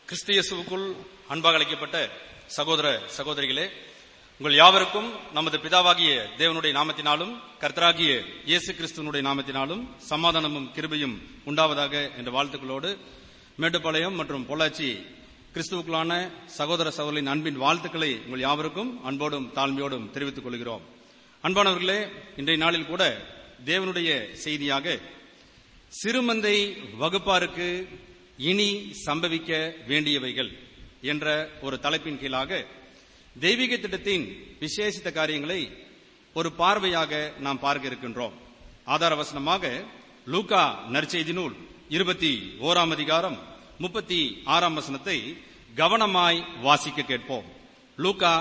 கிறிஸ்து இயேசுவுக்குள் அன்பாக அழைக்கப்பட்ட சகோதர சகோதரிகளே, உங்கள் யாவருக்கும் நமது பிதாவாகிய தேவனுடைய நாமத்தினாலும் கர்த்தராகிய இயேசு கிறிஸ்துவனுடைய நாமத்தினாலும் சமாதானமும் கிருபையும் உண்டாவதாக என்ற வாழ்த்துக்களோடு மேட்டுப்பாளையம் மற்றும் பொள்ளாச்சி கிறிஸ்துவுக்குள்ளான சகோதர சகோதரின் அன்பின் வாழ்த்துக்களை உங்கள் யாவருக்கும் அன்போடும் தாழ்மையோடும் தெரிவித்துக் கொள்கிறோம். அன்பானவர்களே, இன்றைய நாளில் கூட தேவனுடைய செய்தியாக சிறுமந்தை வகுப்பாருக்கு இனி சம்பவிக்க வேண்டியவைகள் என்ற ஒரு தலைப்பின் கீழாக தெய்வீக திட்டத்தின் விசேஷித்த காரியங்களை ஒரு பார்வையாக நாம் பார்க்க இருக்கின்றோம். ஆதார வசனமாக லூக்கா நற்செய்தி நூல் 21 அதிகாரம் 36 வசனத்தை கவனமாய் வாசிக்க கேட்போம். லூக்கா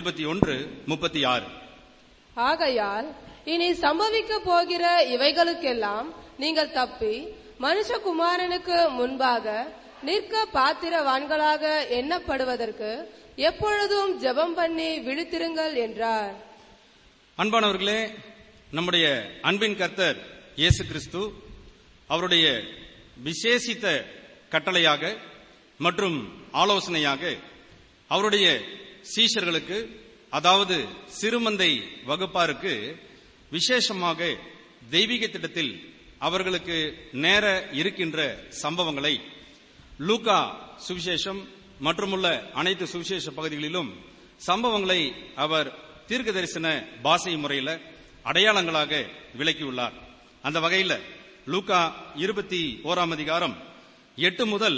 21:36. ஆகையால் இனி சம்பவிக்க போகிற இவைகளுக்கெல்லாம் நீங்கள் தப்பி மனுஷகுமாரனுக்கு முன்பாக நிற்க பாத்திரவான்களாக எண்ணப்படுவதற்கு எப்பொழுதும் ஜெபம் பண்ணி விழித்திருங்கள் என்றார். அன்பானவர்களே, நம்முடைய அன்பின் கர்த்தர் இயேசு கிறிஸ்து அவருடைய விசேஷித்த கட்டளையாக மற்றும் ஆலோசனையாக அவருடைய சீஷர்களுக்கு, அதாவது சிறுமந்தை வகுப்பாருக்கு விசேஷமாக தெய்வீக திட்டத்தில் அவர்களுக்கு நேர இருக்கின்ற சம்பவங்களை லூக்கா சுவிசேஷம் மற்றுமுள்ள அனைத்து சுவிசேஷ பகுதிகளிலும் சம்பவங்களை அவர் தீர்க்க தரிசன பாஷை முறையில் அடையாளங்களாக விளக்கியுள்ளார். அந்த வகையில் லூக்கா 21 அதிகாரம் 8 முதல்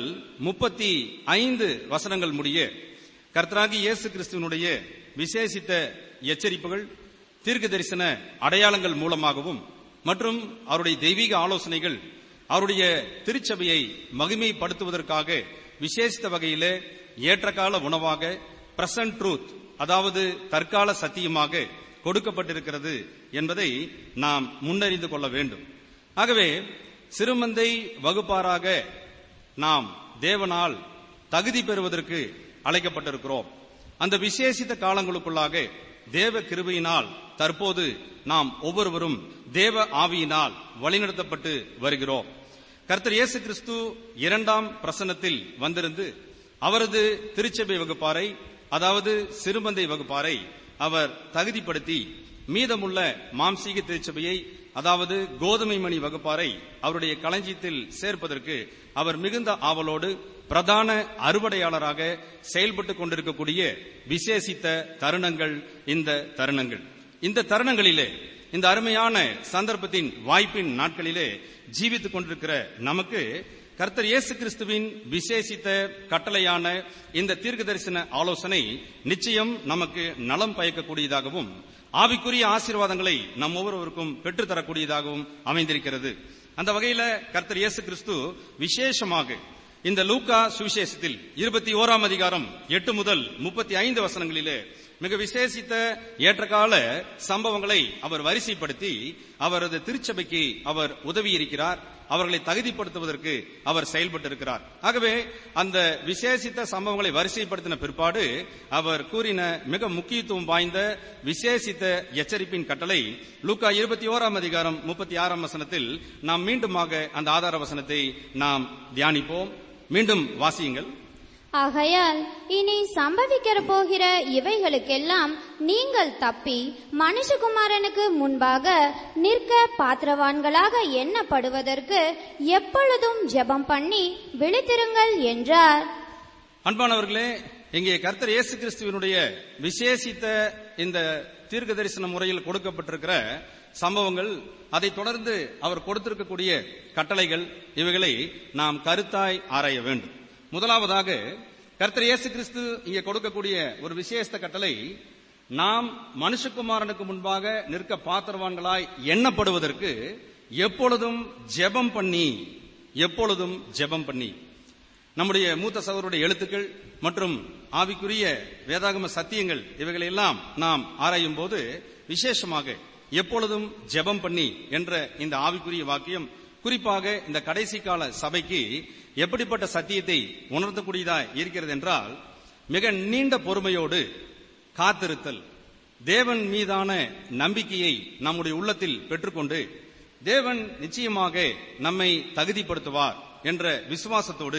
35 வசனங்கள் முடிய கர்த்தராகிய இயேசு கிறிஸ்துவனுடைய விசேஷித்த எச்சரிப்புகள் தீர்க்க தரிசன அடையாளங்கள் மூலமாகவும் மற்றும் அவருடைய தெய்வீக ஆலோசனைகள் அவருடைய திருச்சபையை மகிமைப்படுத்துவதற்காக விசேஷித்த வகையிலே ஏற்றகால உணவாக பிரசன்ட் ட்ரூத், அதாவது தற்கால சத்தியமாக கொடுக்கப்பட்டிருக்கிறது என்பதை நாம் முன்னறிந்து கொள்ள வேண்டும். ஆகவே சிறுமந்தை வகுப்பாராக நாம் தேவனால் தகுதி பெறுவதற்கு அழைக்கப்பட்டிருக்கிறோம். அந்த விசேஷித்த காலங்களுக்குள்ளாக தேவ கிருபையினால் தற்போது நாம் ஒவ்வொருவரும் தேவ ஆவியினால் வழிநடத்தப்பட்டு வருகிறோம். கர்த்தர் இயேசு கிறிஸ்து 2ஆம் பிரசன்னத்தில் வந்திருந்து அவரது திருச்சபை வகுப்பாரை, அதாவது சிறுமந்தை வகுப்பாரை அவர் தகுதிப்படுத்தி மீதமுள்ள மாம்சீக திருச்சபையை, அதாவது கோதுமை மணி வகுப்பாரை அவருடைய களஞ்சியத்தில் சேர்ப்பதற்கு அவர் மிகுந்த ஆவலோடு பிரதான அறுவடையாளராக செயல்பட்டுக் கொண்டிருக்கக்கூடிய விசேஷித்த தருணங்கள் இந்த தருணங்கள். இந்த தருணங்களிலே, இந்த அருமையான சந்தர்ப்பத்தின் வாய்ப்பின் நாட்களிலே ஜீவித்துக் கொண்டிருக்கிற நமக்கு கர்த்தர் இயேசு கிறிஸ்துவின் விசேஷித்த கட்டளையான இந்த தீர்க்க தரிசன ஆலோசனை நிச்சயம் நமக்கு நலம் பயக்கக்கூடியதாகவும் ஆவிக்குரிய ஆசீர்வாதங்களை நம் ஒவ்வொருவருக்கும் பெற்றுத்தரக்கூடியதாகவும் அமைந்திருக்கிறது. அந்த வகையில கர்த்தர் இயேசு கிறிஸ்து விசேஷமாக இந்த லூக்கா சுவிசேஷத்தில் 21 அதிகாரம் 8 முதல் 35 வசனங்களிலே மிக விசேஷித்த ஏற்றகால சம்பவங்களை அவர் வரிசைப்படுத்தி அவரது திருச்சபைக்கு அவர் உதவி இருக்கிறார், அவர்களை தகுதிப்படுத்துவதற்கு அவர் செயல்பட்டிருக்கிறார். ஆகவே அந்த விசேஷித்த சம்பவங்களை வரிசைப்படுத்தின பிற்பாடு அவர் கூறின மிக முக்கியத்துவம் வாய்ந்த விசேஷித்த எச்சரிப்பின் கட்டளை லூக்கா 21 அதிகாரம் 36 வசனத்தில் நாம் மீண்டுமாக அந்த ஆதார வசனத்தை நாம் தியானிப்போம். மீண்டும் வாசியுங்கள். ஆகையால் இனி சம்பவிக்க போகிற இவைகளுக்கெல்லாம் நீங்கள் தப்பி மனுஷகுமாரனுக்கு முன்பாக நிற்க பாத்திரவான்களாக எண்ணப்படுவதற்கு எப்பொழுதும் ஜெபம் பண்ணி விழித்திருங்கள் என்றார். அன்பானவர்களே, இங்கே கர்த்தர் இயேசு கிறிஸ்துவினுடைய விசேஷித்த இந்த தீர்க்க தரிசன முறையில் கொடுக்கப்பட்டிருக்கிற சம்பவங்கள், அதை தொடர்ந்து அவர் கொடுத்திருக்கக்கூடிய கட்டளைகள், இவைகளை நாம் கருத்தாய் ஆராய வேண்டும். முதலாவதாக கர்த்தர் இயேசு கிறிஸ்து இங்கே கொடுக்கக்கூடிய ஒரு விசேஷ கட்டளை, நாம் மனுஷகுமாரனுக்கு முன்பாக நிற்க பாத்திரவான்களாய் எண்ணப்படுவதற்கு எப்பொழுதும் ஜெபம் பண்ணி, எப்பொழுதும் ஜெபம் பண்ணி. நம்முடைய மூத்த சகோதரருடைய எழுத்துக்கள் மற்றும் ஆவிக்குரிய வேதாகம சத்தியங்கள் இவைகளெல்லாம் நாம் ஆராயும் போது விசேஷமாக எப்பொழுதும் ஜெபம் பண்ணி என்ற இந்த ஆவிக்குரிய வாக்கியம் குறிப்பாக இந்த கடைசி கால சபைக்கு எப்படிப்பட்ட சத்தியத்தை உணர்த்தக்கூடியதா இருக்கிறது என்றால், மிக நீண்ட பொறுமையோடு காத்திருத்தல், தேவன் மீதான நம்பிக்கையை நம்முடைய உள்ளத்தில் பெற்றுக்கொண்டு தேவன் நிச்சயமாக நம்மை தகுதிப்படுத்துவார் என்ற விசுவாசத்தோடு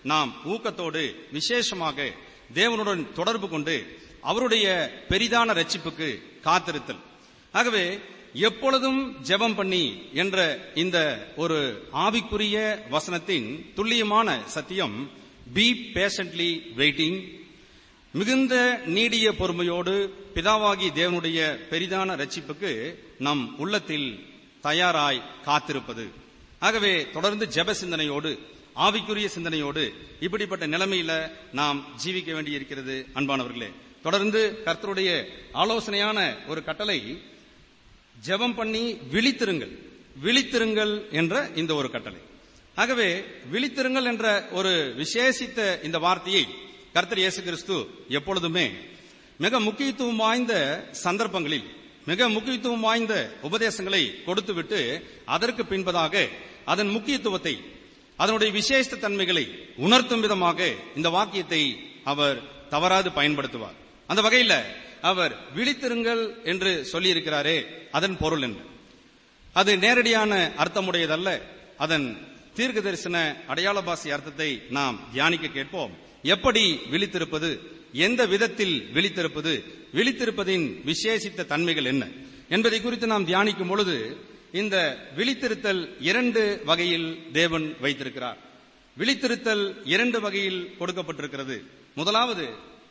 நாம் ஊக்கத்தோடு விசேஷமாக தேவனுடன் தொடர்பு கொண்டு அவருடைய பெரிதான ரட்சிப்புக்கு காத்திருத்தல். ஆகவே எப்பொழுதும் ஜெபம் பண்ணி என்ற இந்த ஒரு ஆவிக்குரிய வசனத்தின் துல்லியமான சத்தியம், பி பேஷன்ட்லி வெயிட்டிங், மிகுந்த நீடிய பொறுமையோடு பிதாவாகி தேவனுடைய பெரிதான ரட்சிப்புக்கு நம் உள்ளத்தில் தயாராய் காத்திருப்பது. ஆகவே தொடர்ந்து ஜெப சிந்தனையோடு, ஆவிக்குரிய சிந்தனையோடு இப்படிப்பட்ட நிலைமையில நாம் ஜீவிக்க வேண்டியிருக்கிறது. அன்பானவர்களே, தொடர்ந்து கர்த்தருடைய ஆலோசனையான ஒரு கட்டளை, ஜெபம் பண்ணி விழித்திருங்கள், விழித்திருங்கள் என்ற இந்த ஒரு கட்டளை. ஆகவே விழித்திருங்கள் என்ற ஒரு விசேஷித்த இந்த வார்த்தையை கர்த்தர் இயேசு கிறிஸ்து எப்பொழுதுமே மிக முக்கியத்துவம் வாய்ந்த சந்தர்ப்பங்களில் மிக முக்கியத்துவம் வாய்ந்த உபதேசங்களை கொடுத்துவிட்டு அதற்கு பின்பதாக அதன் முக்கியத்துவத்தை, அதனுடைய விசேஷ தன்மைகளை உணர்த்தும் விதமாக இந்த வாக்கியத்தை அவர் தவறாது பயன்படுத்துவார். அந்த வகையில அவர் விழித்திருங்கள் என்று சொல்லியிருக்கிறாரே, அதன் பொருள் என்ன? அது நேரடியான அர்த்தமுடையதல்ல. அதன் தீர்க்க தரிசன அடையாள பாசி அர்த்தத்தை நாம் தியானிக்க கேட்போம். எப்படி விழித்திருப்பது, எந்த விதத்தில் விழித்திருப்பது, விழித்திருப்பதின் விசேஷித்த தன்மைகள் என்ன என்பதை குறித்து நாம் தியானிக்கும் பொழுது, இந்த விழித்திருத்தல் இரண்டு வகையில் தேவன் வைத்திருக்கிறார். விழித்திருத்தல் இரண்டு வகையில் கொடுக்கப்பட்டிருக்கிறது. முதலாவது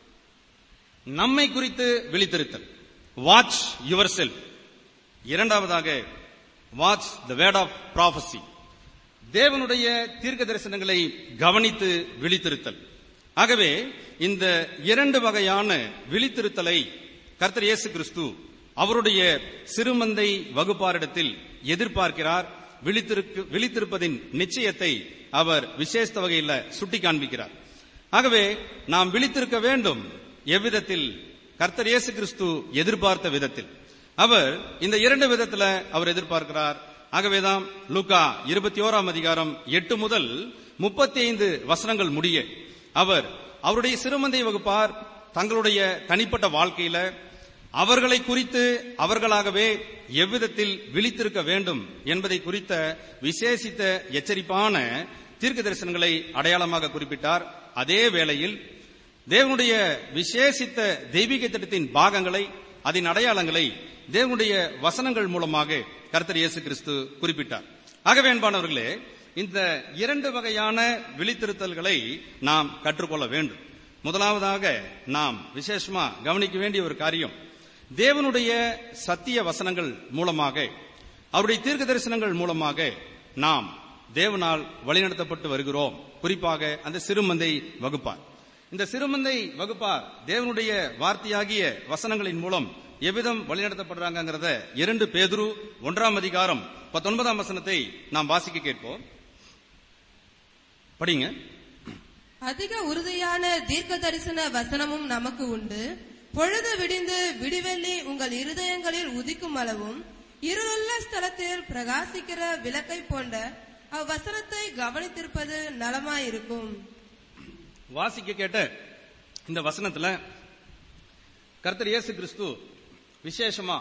நம்மை குறித்து விழித்திருத்தல், வாட்ச் யுவர் செல்ஃப். இரண்டாவதாக watch the word of prophecy, தேவனுடைய தீர்க்க தரிசனங்களை கவனித்து விழித்திருத்தல். ஆகவே இந்த இரண்டு வகையான விழித்திருத்தலை கர்த்தர் இயேசு கிறிஸ்து அவருடைய சிறுமந்தை வகுப்பாரிடத்தில் எதிர்பார்க்கிறார். விழித்திருப்பதின் நிச்சயத்தை அவர் விசேஷ வகையில் சுட்டி காண்பிக்கிறார். ஆகவே நாம் விழித்திருக்க வேண்டும். எவ்விதத்தில்? கர்த்தர் இயேசு கிறிஸ்து எதிர்பார்த்த விதத்தில். அவர் இந்த இரண்டு விதத்தில் அவர் எதிர்பார்க்கிறார். ஆகவேதான் லூக்கா 21 அதிகாரம் 8 முதல் 35 வசனங்கள் முடிய அவர் அவருடைய சிறுமந்தை வகுப்பார் தங்களுடைய தனிப்பட்ட வாழ்க்கையில அவர்களை குறித்து அவர்களாகவே எவ்விதத்தில் விழித்திருக்க வேண்டும் என்பதை குறித்த விசேஷித்த எச்சரிப்பான தீர்க்க தரிசனங்களை அடையாளமாக குறிப்பிட்டார். அதே வேளையில் தேவனுடைய விசேஷித்த தெய்வீக திட்டத்தின் பாகங்களை, அதன் அடையாளங்களை தேவனுடைய வசனங்கள் மூலமாக கர்த்தர் இயேசு கிறிஸ்து குறிப்பிட்டார். ஆகவே அன்பானவர்களே, இந்த இரண்டு வகையான விழித்திருத்தல்களை நாம் கற்றுக்கொள்ள வேண்டும். முதலாவதாக நாம் விசேஷமா கவனிக்க வேண்டிய ஒரு காரியம், தேவனுடைய சத்திய வசனங்கள் மூலமாக, அவருடைய தீர்க்க தரிசனங்கள் மூலமாக நாம் தேவனால் வழிநடத்தப்பட்டு வருகிறோம். குறிப்பாக அந்த சிறுமந்தை வகுப்பார். இந்த சிறுமந்தை வகுப்பார் தேவனுடைய வார்த்தையாகிய வசனங்களின் மூலம் எவ்விதம் வழிநடத்தப்படுறாங்கிறத 2 பேதுரு 1 அதிகாரம் 19 வசனத்தை நாம் வாசிக்க கேட்போம். படிங்க. அதிக உறுதியான தீர்க்க தரிசன வசனமும் நமக்கு உண்டு. பொழுது விடிந்து விடிவெள்ளி உங்கள் இருதயங்களில் உதிக்கும் அளவும் இருளுள்ள ஸ்தலத்தில் பிரகாசிக்கிற விளக்கை போன்ற அவ்வசனத்தை கவனித்திருப்பது நலமாயிருக்கும். வாசிக்க கேட்ட இந்த வசனத்துல கர்த்தர் இயேசு கிறிஸ்து விசேஷமா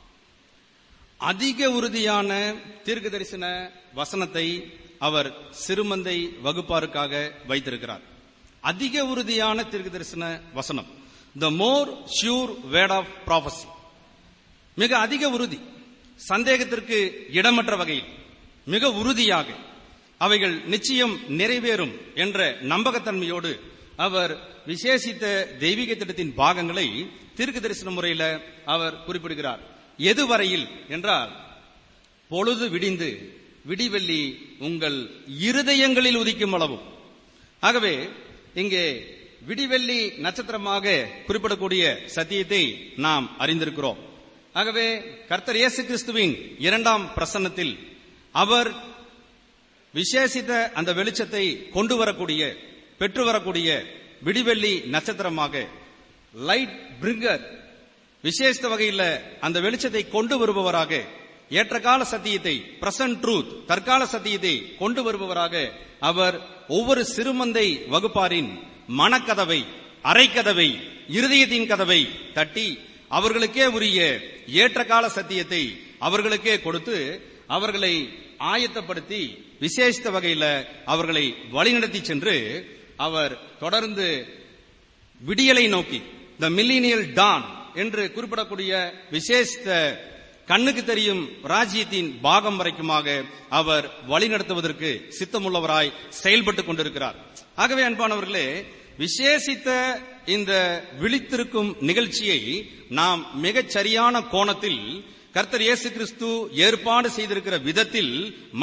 அதிக உறுதியான தீர்க்க தரிசன வசனத்தை அவர் சிறுமந்தை வகுப்பாருக்காக வைத்திருக்கிறார். அதிக உறுதியான தீர்க்க தரிசன வசனம், the more sure word of prophecy, மிக அதிக உறுதி, சந்தேகத்திற்கு இடமற்ற வகையில் மிக உறுதியாக அவைகள் நிச்சயம் நிறைவேறும் என்ற நம்பகத்தன்மையோடு அவர் விசேஷித்த தெய்வீக திட்டத்தின் பாகங்களை தீர்க்க தரிசன முறையில் அவர் குறிப்பிடுகிறார். எதுவரையில் என்றால், பொழுது விடிந்து விடிவெள்ளி உங்கள் இருதயங்களில் உதிக்கும் அளவும். ஆகவே இங்கே விடிவெள்ளி நட்சத்திரமாக குறிப்பிடக்கூடிய சத்தியத்தை நாம் அறிந்திருக்கிறோம். ஆகவே கர்த்தர் இயேசு கிறிஸ்துவின் 2ஆம் பிரசன்னத்தில் அவர் விசேஷித்த அந்த வெளிச்சத்தை கொண்டு வரக்கூடிய, பெற்று வரக்கூடிய விடிவெள்ளி நட்சத்திரமாக, லைட் பிரிங்கர், விசேஷ வகையில் அந்த வெளிச்சத்தை கொண்டு வருபவராக, ஏற்றகால சத்தியத்தை, பிரசன்ட் ட்ரூத், தற்கால சத்தியத்தை கொண்டு வருபவராக அவர் ஒவ்வொரு சிறுமந்தை வகுப்பாரின் மனக்கதவை, அரைக்கதவை, இருதயத்தின் கதவை தட்டி அவர்களுக்கே உரிய ஏற்றகால சத்தியத்தை அவர்களுக்கே கொடுத்து அவர்களை ஆயத்தப்படுத்தி விசேஷ வகையில் அவர்களை வழிநடத்தி சென்று அவர் தொடர்ந்து விடியலை நோக்கி த மில்லினியல் டான் என்று குறிப்பிடக்கூடிய விசேஷ கண்ணுக்கு தெரியும் ராஜ்யத்தின் பாகம் வரைக்குமாக அவர் வழிநடத்துவதற்கு சித்தமுள்ளவராய் செயல்பட்டுக் கொண்டிருக்கிறார். ஆகவே அன்பானவர்களே, விசேஷித்த இந்த விழித்திருக்கும் நிகழ்ச்சியை நாம் மிகச் சரியான கோணத்தில் கர்த்தர் இயேசு கிறிஸ்து ஏற்பாடு செய்திருக்கிற விதத்தில்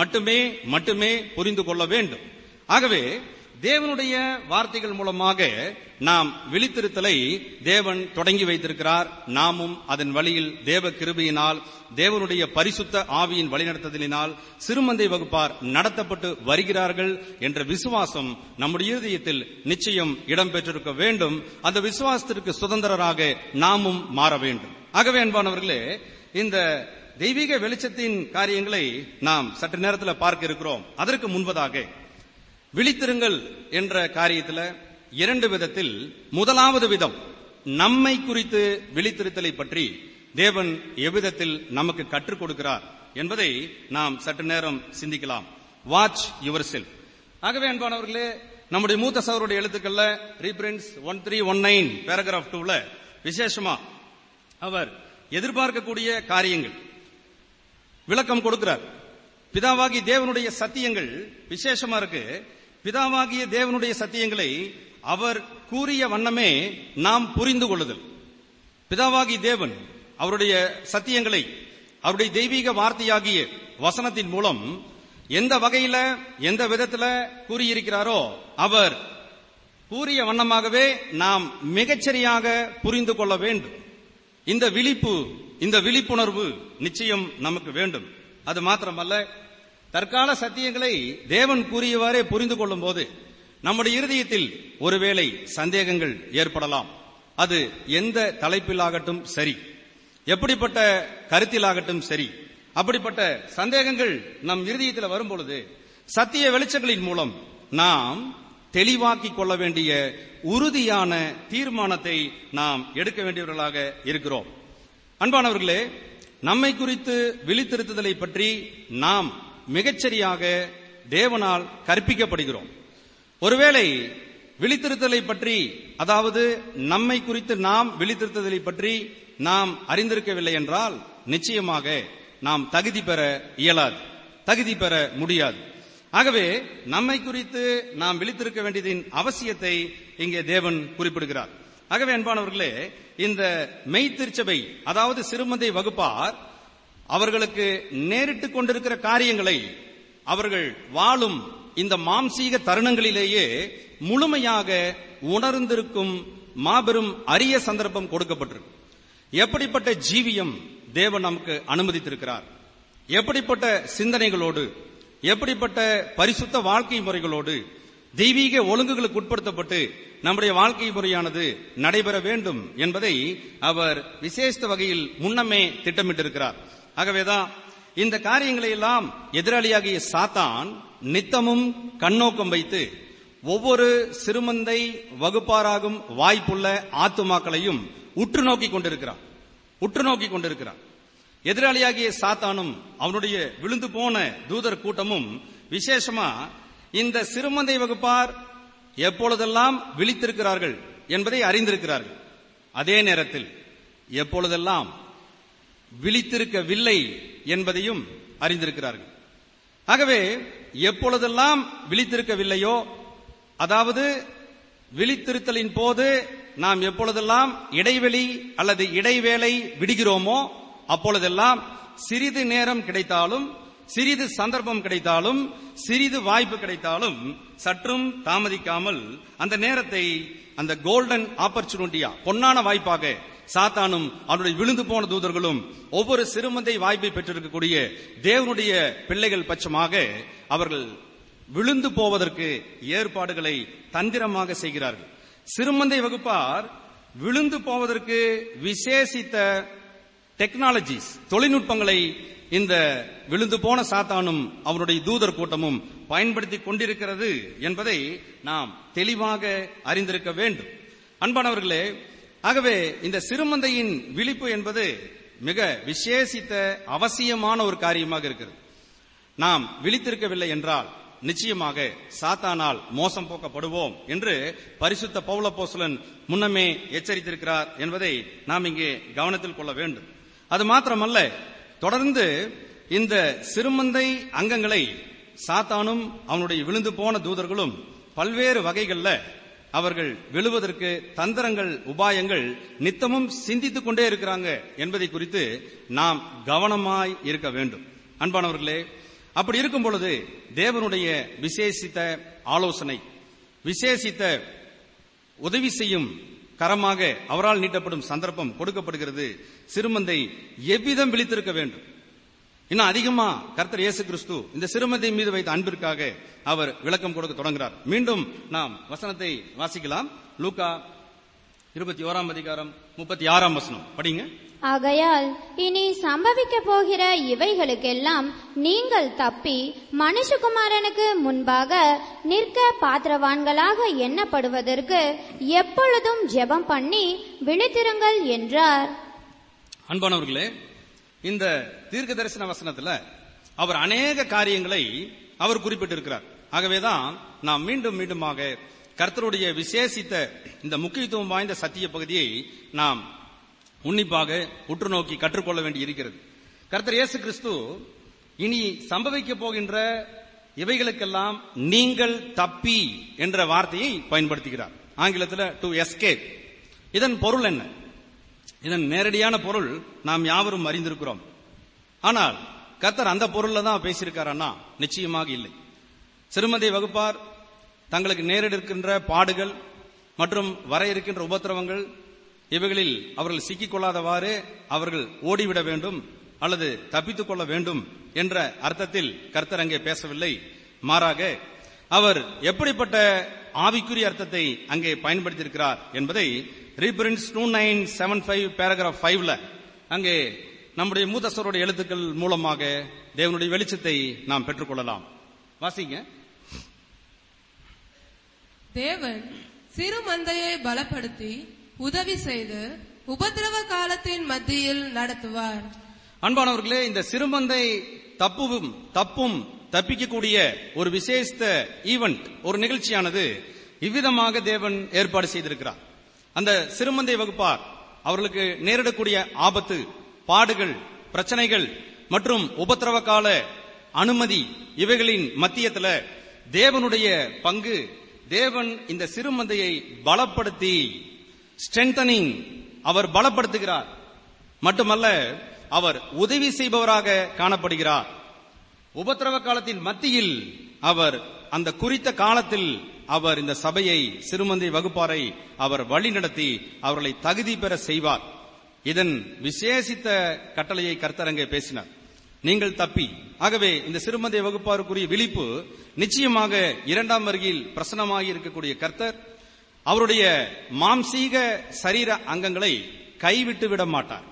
மட்டுமே புரிந்து கொள்ள வேண்டும். ஆகவே தேவனுடைய வார்த்தைகள் மூலமாக நாம் விழித்திருத்தலை தேவன் தொடங்கி வைத்திருக்கிறார். நாமும் அதன் வழியில் தேவ கிருபையினால், தேவனுடைய பரிசுத்த ஆவியின் வழிநடத்துதலினால் சிறுமந்தை வகுப்பார் நடத்தப்பட்டு வருகிறார்கள் என்ற விசுவாசம் நம்முடைய இருதயத்தில் நிச்சயம் இடம்பெற்றிருக்க வேண்டும். அந்த விசுவாசத்திற்கு சுதந்திரராக நாமும் மாற வேண்டும். ஆகவே அன்பானவர்களே, இந்த தெய்வீக வெளிச்சத்தின் காரியங்களை நாம் சற்று நேரத்தில் பார்க்க இருக்கிறோம். அதற்கு முன்பதாக விழித்திருங்கள் என்ற காரியத்தில் இரண்டு விதத்தில், முதலாவது விதம் நம்மை குறித்து விழித்திருத்தலை பற்றி தேவன் எவ்விதத்தில் நமக்கு கற்றுக் கொடுக்கிறார் என்பதை நாம் சற்று நேரம் சிந்திக்கலாம். Watch yourself. ஆகவே அன்பானவர்களே, நம்முடைய மூத்த சகோதரருடைய எழுத்துக்கள்ல ரீபிரிண்ட்ஸ் 1319 பேராகிராஃப் 2ல விசேஷமா அவர் எதிர்பார்க்கக்கூடிய காரியங்கள் விளக்கம் கொடுக்கிறார். பிதாவாகிய தேவனுடைய சத்தியங்கள் விசேஷமா இருக்கு. பிதாவாகிய தேவனுடைய சத்தியங்களை அவர் கூறிய வண்ணமே நாம் புரிந்து கொள்ளுதல். பிதாவாகிய தேவன் அவருடைய சத்தியங்களை அவருடைய தெய்வீக வார்த்தையாகிய வசனத்தின் மூலம் எந்த வகையில எந்த விதத்துல கூறியிருக்கிறாரோ அவர் கூறிய வண்ணமாகவே நாம் மிகச்சரியாக புரிந்து கொள்ள வேண்டும். இந்த விழிப்புணர்வு நிச்சயம் நமக்கு வேண்டும். அது மாத்திரமல்ல, தற்கால சத்தியங்களை தேவன் கூறியவாறே புரிந்து கொள்ளும் போது நம்முடைய இருதயத்தில் ஒருவேளை சந்தேகங்கள் ஏற்படலாம். அது எந்த தலைப்பிலாகட்டும் சரி, எப்படிப்பட்ட கருத்திலாகட்டும் சரி, அப்படிப்பட்ட சந்தேகங்கள் நம் இருதயத்தில் வரும் பொழுது சத்திய வெளிச்சங்களின் மூலம் நாம் தெளிவாக்கிக் கொள்ள வேண்டிய உறுதியான தீர்மானத்தை நாம் எடுக்க வேண்டியவர்களாக இருக்கிறோம். அன்பானவர்களே, நம்மை குறித்து விழித்திருத்தலை பற்றி நாம் மிகச்சரியாக தேவனால் கற்பிக்கப்படுகிறோம். ஒருவேளை விழித்திருத்தலை பற்றி, அதாவது நம்மை குறித்து நாம் விழித்திருத்தலை பற்றி நாம் அறிந்திருக்கவில்லை என்றால் நிச்சயமாக நாம் தகுதி பெற இயலாது, தகுதி பெற முடியாது. ஆகவே நம்மை குறித்து நாம் விழித்திருக்க வேண்டியதின் அவசியத்தை இங்கே தேவன் குறிப்பிடுகிறார். ஆகவே அன்பானவர்களே, இந்த மெய்த்திருச்சபை, அதாவது சிறுமந்தை வகுப்பார் அவர்களுக்கு நேரிட்டுக் கொண்டிருக்கிற காரியங்களை அவர்கள் வாழும் இந்த மாம்சீக தருணங்களிலேயே முழுமையாக உணர்ந்திருக்கும் மாபெரும் அரிய சந்தர்ப்பம் கொடுக்கப்பட்டிருக்கு. எப்படிப்பட்ட ஜீவியம் தேவன் நமக்கு அனுமதித்திருக்கிறார், எப்படிப்பட்ட சிந்தனைகளோடு, எப்படிப்பட்ட பரிசுத்த வாழ்க்கை முறைகளோடு தெய்வீக ஒழுங்குகளுக்கு உட்படுத்தப்பட்டு நம்முடைய வாழ்க்கை முறையானது நடைபெற வேண்டும் என்பதை அவர் விசேஷ வகையில் முன்னமே திட்டமிட்டிருக்கிறார். ஆகவேதான் இந்த காரியங்களை எல்லாம் எதிராளியாகிய சாத்தான் நித்தமும் கண்ணோக்கம் வைத்து ஒவ்வொரு சிறுமந்தை வகுப்பாராகும் வாய்ப்புள்ள ஆத்துமாக்களையும் உற்று நோக்கிக் கொண்டிருக்கிறார். எதிராளியாகிய சாத்தானும் அவனுடைய விழுந்து போன தூதர் கூட்டமும் விசேஷமா இந்த சிறுமந்தை வகுப்பார் எப்பொழுதெல்லாம் விழித்திருக்கிறார்கள் என்பதை அறிந்திருக்கிறார்கள். அதே நேரத்தில் எப்பொழுதெல்லாம் விழித்திருக்கவில்லை என்பதையும் அறிந்திருக்கிறார்கள். ஆகவே எப்பொழுதெல்லாம் விழித்திருக்கவில்லையோ, அதாவது விழித்திருத்தலின் போது நாம் எப்பொழுதெல்லாம் இடைவெளி அல்லது இடைவேளை விடுகிறோமோ அப்பொழுதெல்லாம் சிறிது நேரம் கிடைத்தாலும், சிறிது சந்தர்ப்பம் கிடைத்தாலும், சிறிது வாய்ப்பு கிடைத்தாலும் சற்றும் தாமதிக்காமல் அந்த நேரத்தை அந்த கோல்டன் ஆப்பர்ச்சுனிட்டியா, பொன்னான வாய்ப்பாக சாத்தானும் அவருடைய விழுந்து போன தூதர்களும் ஒவ்வொரு சிறுமந்தை வாய்ப்பை பெற்றிருக்கக்கூடிய தேவனுடைய பிள்ளைகள் பட்சமாக அவர்கள் விழுந்து போவதற்கு ஏற்பாடுகளை தந்திரமாக செய்கிறார்கள். சிறுமந்தை வகுப்பார் விழுந்து போவதற்கு விசேஷித்த டெக்னாலஜிஸ், தொழில்நுட்பங்களை இந்த விழுந்து போன சாத்தானும் அவருடைய தூதர் கூட்டமும் பயன்படுத்தி கொண்டிருக்கிறது என்பதை நாம் தெளிவாக அறிந்திருக்க வேண்டும். அன்பானவர்களே, ஆகவே இந்த சிறுமந்தையின் விழிப்பு என்பது மிக விசேஷித்த அவசியமான ஒரு காரியமாக இருக்கிறது. நாம் விழித்திருக்கவில்லை என்றால் நிச்சயமாக சாத்தானால் மோசம் போக்கப்படுவோம் என்று பரிசுத்த பவுல் அப்போஸ்தலன் முன்னமே எச்சரித்திருக்கிறார் என்பதை நாம் இங்கே கவனத்தில் கொள்ள வேண்டும். அது மாத்திரமல்ல, தொடர்ந்து இந்த சிறுமந்தை அங்கங்களை சாத்தானும் அவனுடைய விழுந்து போன தூதர்களும் பல்வேறு வகைகள்ல அவர்கள் விழுவதற்கு தந்திரங்கள், உபாயங்கள் நித்தமும் சிந்தித்துக் கொண்டே இருக்கிறாங்க என்பதை குறித்து நாம் கவனமாய் இருக்க வேண்டும். அன்பானவர்களே, அப்படி இருக்கும் பொழுது தேவனுடைய விசேஷித்த ஆலோசனை, விசேஷித்த உதவி செய்யும் கரமாக அவரால் நீட்டப்படும் சந்தர்ப்பம் கொடுக்கப்படுகிறது. சிறுமந்தை எவ்விதம் விழித்திருக்க வேண்டும். இன்னும் அதிகமா கர்த்தர் இயேசு கிறிஸ்து இந்த சிறுமந்தை மீது வைத்த அன்பிற்காக அவர் விளக்கம் கொடுக்க தொடங்குகிறார். மீண்டும் நாம் வசனத்தை வாசிக்கலாம். லூக்கா 21:36 படிங்க. ஆகையால் இனி சம்பவிக்க போகிற இவைகளுக்கெல்லாம் நீங்கள் தப்பி மனுஷகுமாரனுக்கு முன்பாக நிற்க பாத்திரவான்களாக எண்ணப்படுவதற்கு எப்பொழுதும் ஜெபம் பண்ணி விழித்திருங்கள் என்றார். அன்பானவர்களே, இந்த தீர்க்க தரிசன வசனத்துல அவர் அநேக காரியங்களை அவர் குறிப்பிட்டிருக்கிறார். ஆகவேதான் நாம் மீண்டும் மீண்டுமாக கர்த்தருடைய விசேஷித்த இந்த முக்கியத்துவம் வாய்ந்த சத்திய பகுதியை நாம் உன்னிப்பாக உற்று நோக்கி கற்றுக்கொள்ள வேண்டி இருக்கிறது. கர்த்தர் இயேசு கிறிஸ்து இனி சம்பவிக்க போகின்ற இவைகளுக்கெல்லாம் நீங்கள் தப்பி என்ற வார்த்தையை பயன்படுத்துகிறார். ஆங்கிலத்தில் டு எஸ்கேப். இதன் பொருள் என்ன? இதன் நேரடியான பொருள் நாம் யாவரும் அறிந்திருக்கிறோம். ஆனால் கர்த்தர் அந்த பொருள்ல தான் பேசியிருக்காரன்னா நிச்சயமாக இல்லை. சிறுமந்தை வகுப்பார் தங்களுக்கு நேரிடுகின்ற பாடுகள் மற்றும் வர இருக்கின்ற உபத்திரவங்கள் இவைகளில் அவர்கள் சிக்கிக்கொள்ளாதவாறு அவர்கள் ஓடிவிட வேண்டும் அல்லது தப்பித்துக் கொள்ள வேண்டும் என்ற அர்த்தத்தில் கர்த்தர் அங்கே பேசவில்லை. மாறாக அவர் எப்படிப்பட்ட ஆவிக்குரிய அர்த்தத்தை அங்கே பயன்படுத்தியிருக்கிறார் என்பதை ரீபிரின்ஸ் 2975 பேராகிராஃப் 5ல அங்கே நம்முடைய மூதஸ்தருடைய எழுத்துக்கள் மூலமாக தேவனுடைய வெளிச்சத்தை நாம் பெற்றுக்கொள்ளலாம். வாசிங்க. தேவன் சிறு மந்தையை பலப்படுத்தி உதவி செய்து உபத்திரவ காலத்தின் மத்தியில் நடத்துவார். அன்பானவர்களே, இந்த சிறுமந்தை தப்பும் தப்பிக்கக்கூடிய ஒரு விசேஷ ஈவென்ட், ஒரு நிகழ்ச்சியானது இவ்விதமாக தேவன் ஏற்பாடு செய்திருக்கிறார். அந்த சிறுமந்தை வகுப்பார் அவர்களுக்கு நேரிடக்கூடிய ஆபத்து, பாடுகள், பிரச்சனைகள் மற்றும் உபத்திரவ கால அனுமதி இவைகளின் மத்தியத்துல தேவனுடைய பங்கு, தேவன் இந்த சிறுமந்தையை பலப்படுத்தி ஸ்ட்ரென்தனிங், அவர் பலப்படுத்துகிறார். மட்டுமல்ல, அவர் உதவி செய்பவராக காணப்படுகிறார். உபத்திரவ காலத்தின் மத்தியில் அவர் அந்த குறித்த காலத்தில் அவர் இந்த சபையை, சிறுமந்தை வகுப்பாரை அவர் வழி நடத்தி அவர்களை தகுதி பெற செய்வார். இதன் விசேஷித்த கட்டளையை கர்த்தர் அங்கே பேசினார். நீங்கள் தப்பி. ஆகவே இந்த சிறுமந்தை வகுப்பாருக்குரிய விழிப்பு நிச்சயமாக இரண்டாம் வருகையில் பிரசன்னமாகி இருக்கக்கூடிய கர்த்தர் அவருடைய மாம்சீக சரீர அங்கங்களை கைவிட்டு விட மாட்டார்.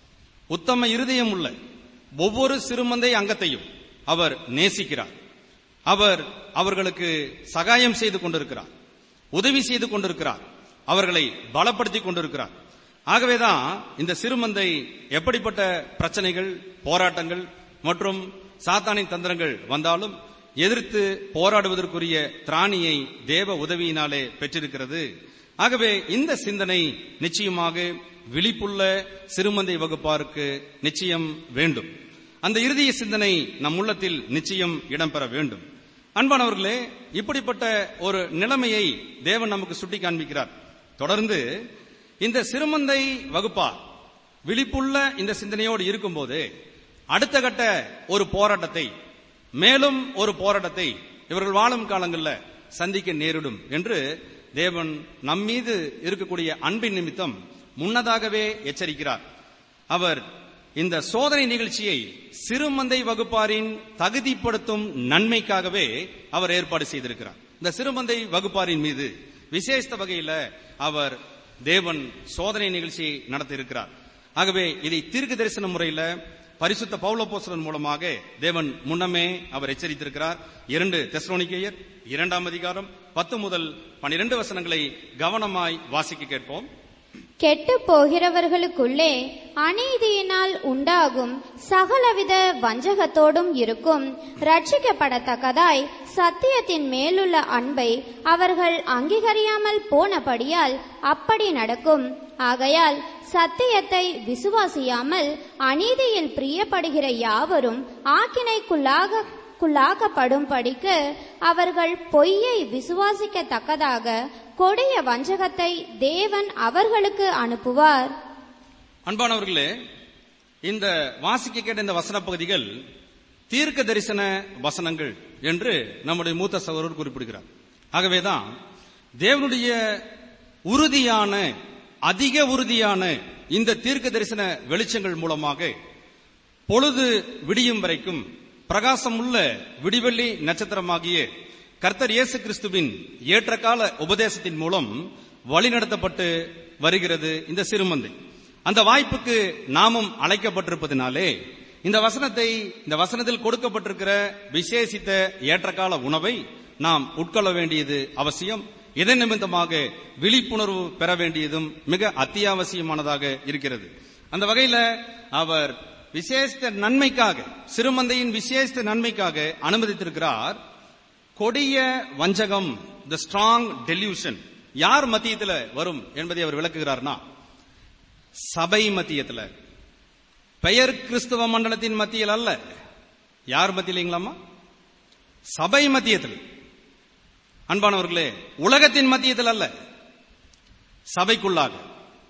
உத்தம இருதயம் உள்ள ஒவ்வொரு சிறுமந்தை அங்கத்தையும் அவர் நேசிக்கிறார். அவர் அவர்களுக்கு சகாயம் செய்து கொண்டிருக்கிறார், உதவி செய்து கொண்டிருக்கிறார், அவர்களை பலப்படுத்திக் கொண்டிருக்கிறார். ஆகவேதான் இந்த சிறுமந்தை எப்படிப்பட்ட பிரச்சனைகள், போராட்டங்கள் மற்றும் சாத்தானின் தந்திரங்கள் வந்தாலும் எதிர்த்து போராடுவதற்குரிய திராணியை தேவ உதவியினாலே பெற்றிருக்கிறது. ஆகவே இந்த சிந்தனை நிச்சயமாக விழிப்புள்ள சிறுமந்தை வகுப்பாருக்கு நிச்சயம் வேண்டும். அந்த இறுதிய சிந்தனை நம் உள்ளத்தில் நிச்சயம் இடம்பெற வேண்டும். அன்பானவர்களே, இப்படிப்பட்ட ஒரு நிலைமையை தேவன் நமக்கு சுட்டி காண்பிக்கிறார். தொடர்ந்து இந்த சிறுமந்தை வகுப்பார் விழிப்புள்ள இந்த சிந்தனையோடு இருக்கும்போது அடுத்த கட்ட ஒரு போராட்டத்தை, மேலும் ஒரு போராட்டத்தை இவர்கள் வாழும் காலங்களில் சந்திக்க நேரிடும் என்று தேவன் நம்மீது இருக்கக்கூடிய அன்பின் நிமித்தம் முன்னதாகவே எச்சரிக்கிறார். அவர் இந்த சோதனை நிகழ்ச்சியை சிறுமந்தை வகுப்பாரின் தகுதிப்படுத்தும் நன்மைக்காகவே அவர் ஏற்பாடு செய்திருக்கிறார். இந்த சிறுமந்தை வகுப்பாரின் மீது விசேஷ வகையில் அவர் தேவன் சோதனை நிகழ்ச்சியை நடத்தி இருக்கிறார். ஆகவே இதை தீர்க்க தரிசன முறையில் பரிசுத்த பவுல் அப்போஸ்தலன் மூலமாக தேவன் முன்னமே அவர் எச்சரித்திருக்கிறார். 2 தெசலோனிக்கேயர் 2 அதிகாரம் 10 முதல் 12 வசனங்களை கவனமாய் வாசிக்க கேட்போம். கெட்டு போகிறவர்களுக்குள்ளே அநீதியினால் உண்டாகும் சகலவித வஞ்சகத்தோடும் இருக்கும். ரட்சிக்கப்படத்தக்கதாய் சத்தியத்தின் மேலுள்ள அன்பை அவர்கள் அங்கீகரியாமல் போனபடியால் அப்படி நடக்கும். ஆகையால் சத்தியத்தை விசுவாசியாமல் அநீதியில் பிரியப்படுகிற யாவரும் ஆக்கினைக்குள்ளாக்கப்படும்படிக்கு அவர்கள் பொய்யை விசுவாசிக்கத்தக்கதாக கொடிய வஞ்சகத்தை தேவன் அவர்களுக்கு அனுப்புவார். அன்பானவர்களே, இந்த வாசிக்க கேட்ட இந்த வசன பகுதிகள் தீர்க்க தரிசன வசனங்கள் என்று நம்முடைய மூத்த சகோதரர் குறிப்பிடுகிறார். ஆகவேதான் தேவனுடைய உறுதியான, அதிக உறுதியான இந்த தீர்க்க தரிசன வெளிச்சங்கள் மூலமாக பொழுது விடியும் வரைக்கும் பிரகாசம் உள்ள விடிவெள்ளி நட்சத்திரமாகிய கர்த்தர் இயேசு கிறிஸ்துவின் ஏற்றகால உபதேசத்தின் மூலம் வழிநடத்தப்பட்டு வருகிறது இந்த சிறுமந்தை. அந்த வாய்ப்புக்கு நாமும் அழைக்கப்பட்டிருப்பதினாலே இந்த வசனத்தில் கொடுக்கப்பட்டிருக்கிற விசேஷித்த ஏற்றகால உணவை நாம் உட்கொள்ள வேண்டியது அவசியம். இதன் நிமித்தமாக விழிப்புணர்வு பெற வேண்டியதும் மிக அத்தியாவசியமானதாக இருக்கிறது. அந்த வகையில அவர் விசேஷ நன்மைக்காக, சிறுமந்தையின் விசேஷ நன்மைக்காக அனுமதித்திருக்கிறார். கொடிய வஞ்சகம், தி ஸ்ட்ராங் டெல்யூஷன் யார் மத்தியத்தில் வரும் என்பதை அவர் விளக்குகிறார்னா, சபை மத்தியத்தில், பெயர் கிறிஸ்துவ மண்டலத்தின் மத்தியில் அல்ல. யார் மத்தியிலங்களாமா? சபை மத்தியத்தில். அன்பானவர்களே, உலகத்தின் மத்தியத்தில் அல்ல, சபைக்குள்ளாக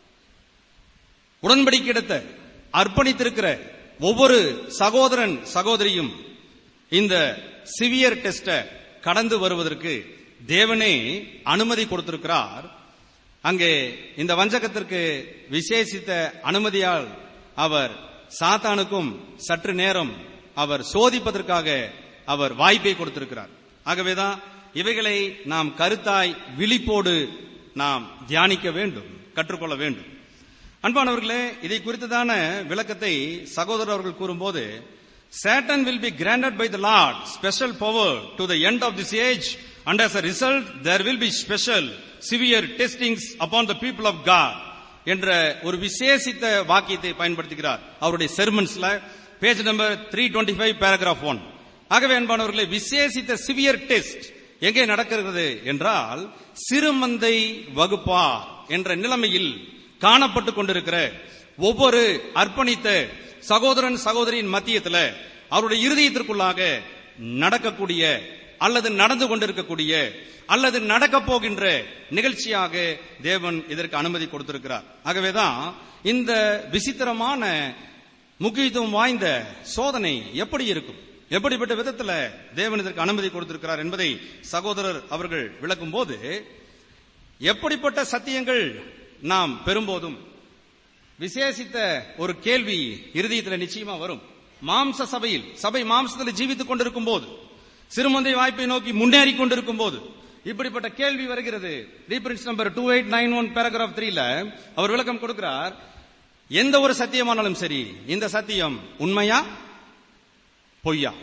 உடன்படிக்கையிடத்த அர்ப்பணித்திருக்கிற ஒவ்வொரு சகோதரன் சகோதரியும் இந்த சிவியர் டெஸ்ட கடந்து வருவதற்கு தேவனே அனுமதி கொடுத்திருக்கிறார். அங்கே இந்த வஞ்சகத்திற்கு விசேஷித்த அனுமதியால் அவர் சாத்தானுக்கும் சற்று நேரம் அவர் சோதிப்பதற்காக அவர் வாய்ப்பை கொடுத்திருக்கிறார். ஆகவேதான் இவைகளை நாம் கருத்தாய் விழிப்போடு நாம் தியானிக்க வேண்டும், கற்றுக்கொள்ள வேண்டும். அன்பானவர்களே, இதை குறித்ததான விளக்கத்தை சகோதரர் அவர்கள் கூறும்போது, Satan will be granted by the Lord special power to the end of this age, and as a result there will be special severe testings upon the people of God என்ற ஒரு விசேஷித்த வாக்கியத்தை பயன்படுத்துகிறார் அவருடைய செர்மன்ஸ்ல, பேஜ் நம்பர் 325 paragraph 1. ஆகவே அன்பானவர்களே, விசேஷித்த severe test எங்கே நடக்கிறது என்றால், சிறுமந்தை வகுப்பார் என்ற நிலைமையில் காணப்பட்டுக் கொண்டிருக்கிற ஒவ்வொரு அர்ப்பணித்த சகோதரன் சகோதரியின் மத்தியத்தில் அவருடைய இருதயத்திற்குள்ளாக நடக்கக்கூடிய அல்லது நடந்து கொண்டிருக்கக்கூடிய அல்லது நடக்கப் போகின்ற நிகழ்ச்சியாக தேவன் இதற்கு அனுமதி கொடுத்திருக்கிறார். ஆகவேதான் இந்த விசித்திரமான முக்கியத்துவம் வாய்ந்த சோதனை எப்படி இருக்கும், எப்படிப்பட்ட விதத்தில் தேவன் இதற்கு அனுமதி கொடுத்திருக்கிறார் என்பதை சகோதரர் அவர்கள் விளக்கும் போது, எப்படிப்பட்ட சத்தியங்கள் நாம் பெறும்போதும் விசேஷித்த ஒரு கேள்வி இருதயத்தில் நிச்சயமா வரும். மாம்ச சபை மாம்சத்தில் ஜீவித்துக் கொண்டிருக்கும் போது, சிறுமந்தை வாய்ப்பை நோக்கி முன்னேறி கொண்டிருக்கும் போது இப்படிப்பட்ட கேள்வி வருகிறது. ரீபரன்ஸ் நம்பர் 2891 paragraph 3ல அவர் விளக்கம் கொடுக்கிறார். எந்த ஒரு சத்தியமானாலும் சரி, இந்த சத்தியம் உண்மையா பொய்யா,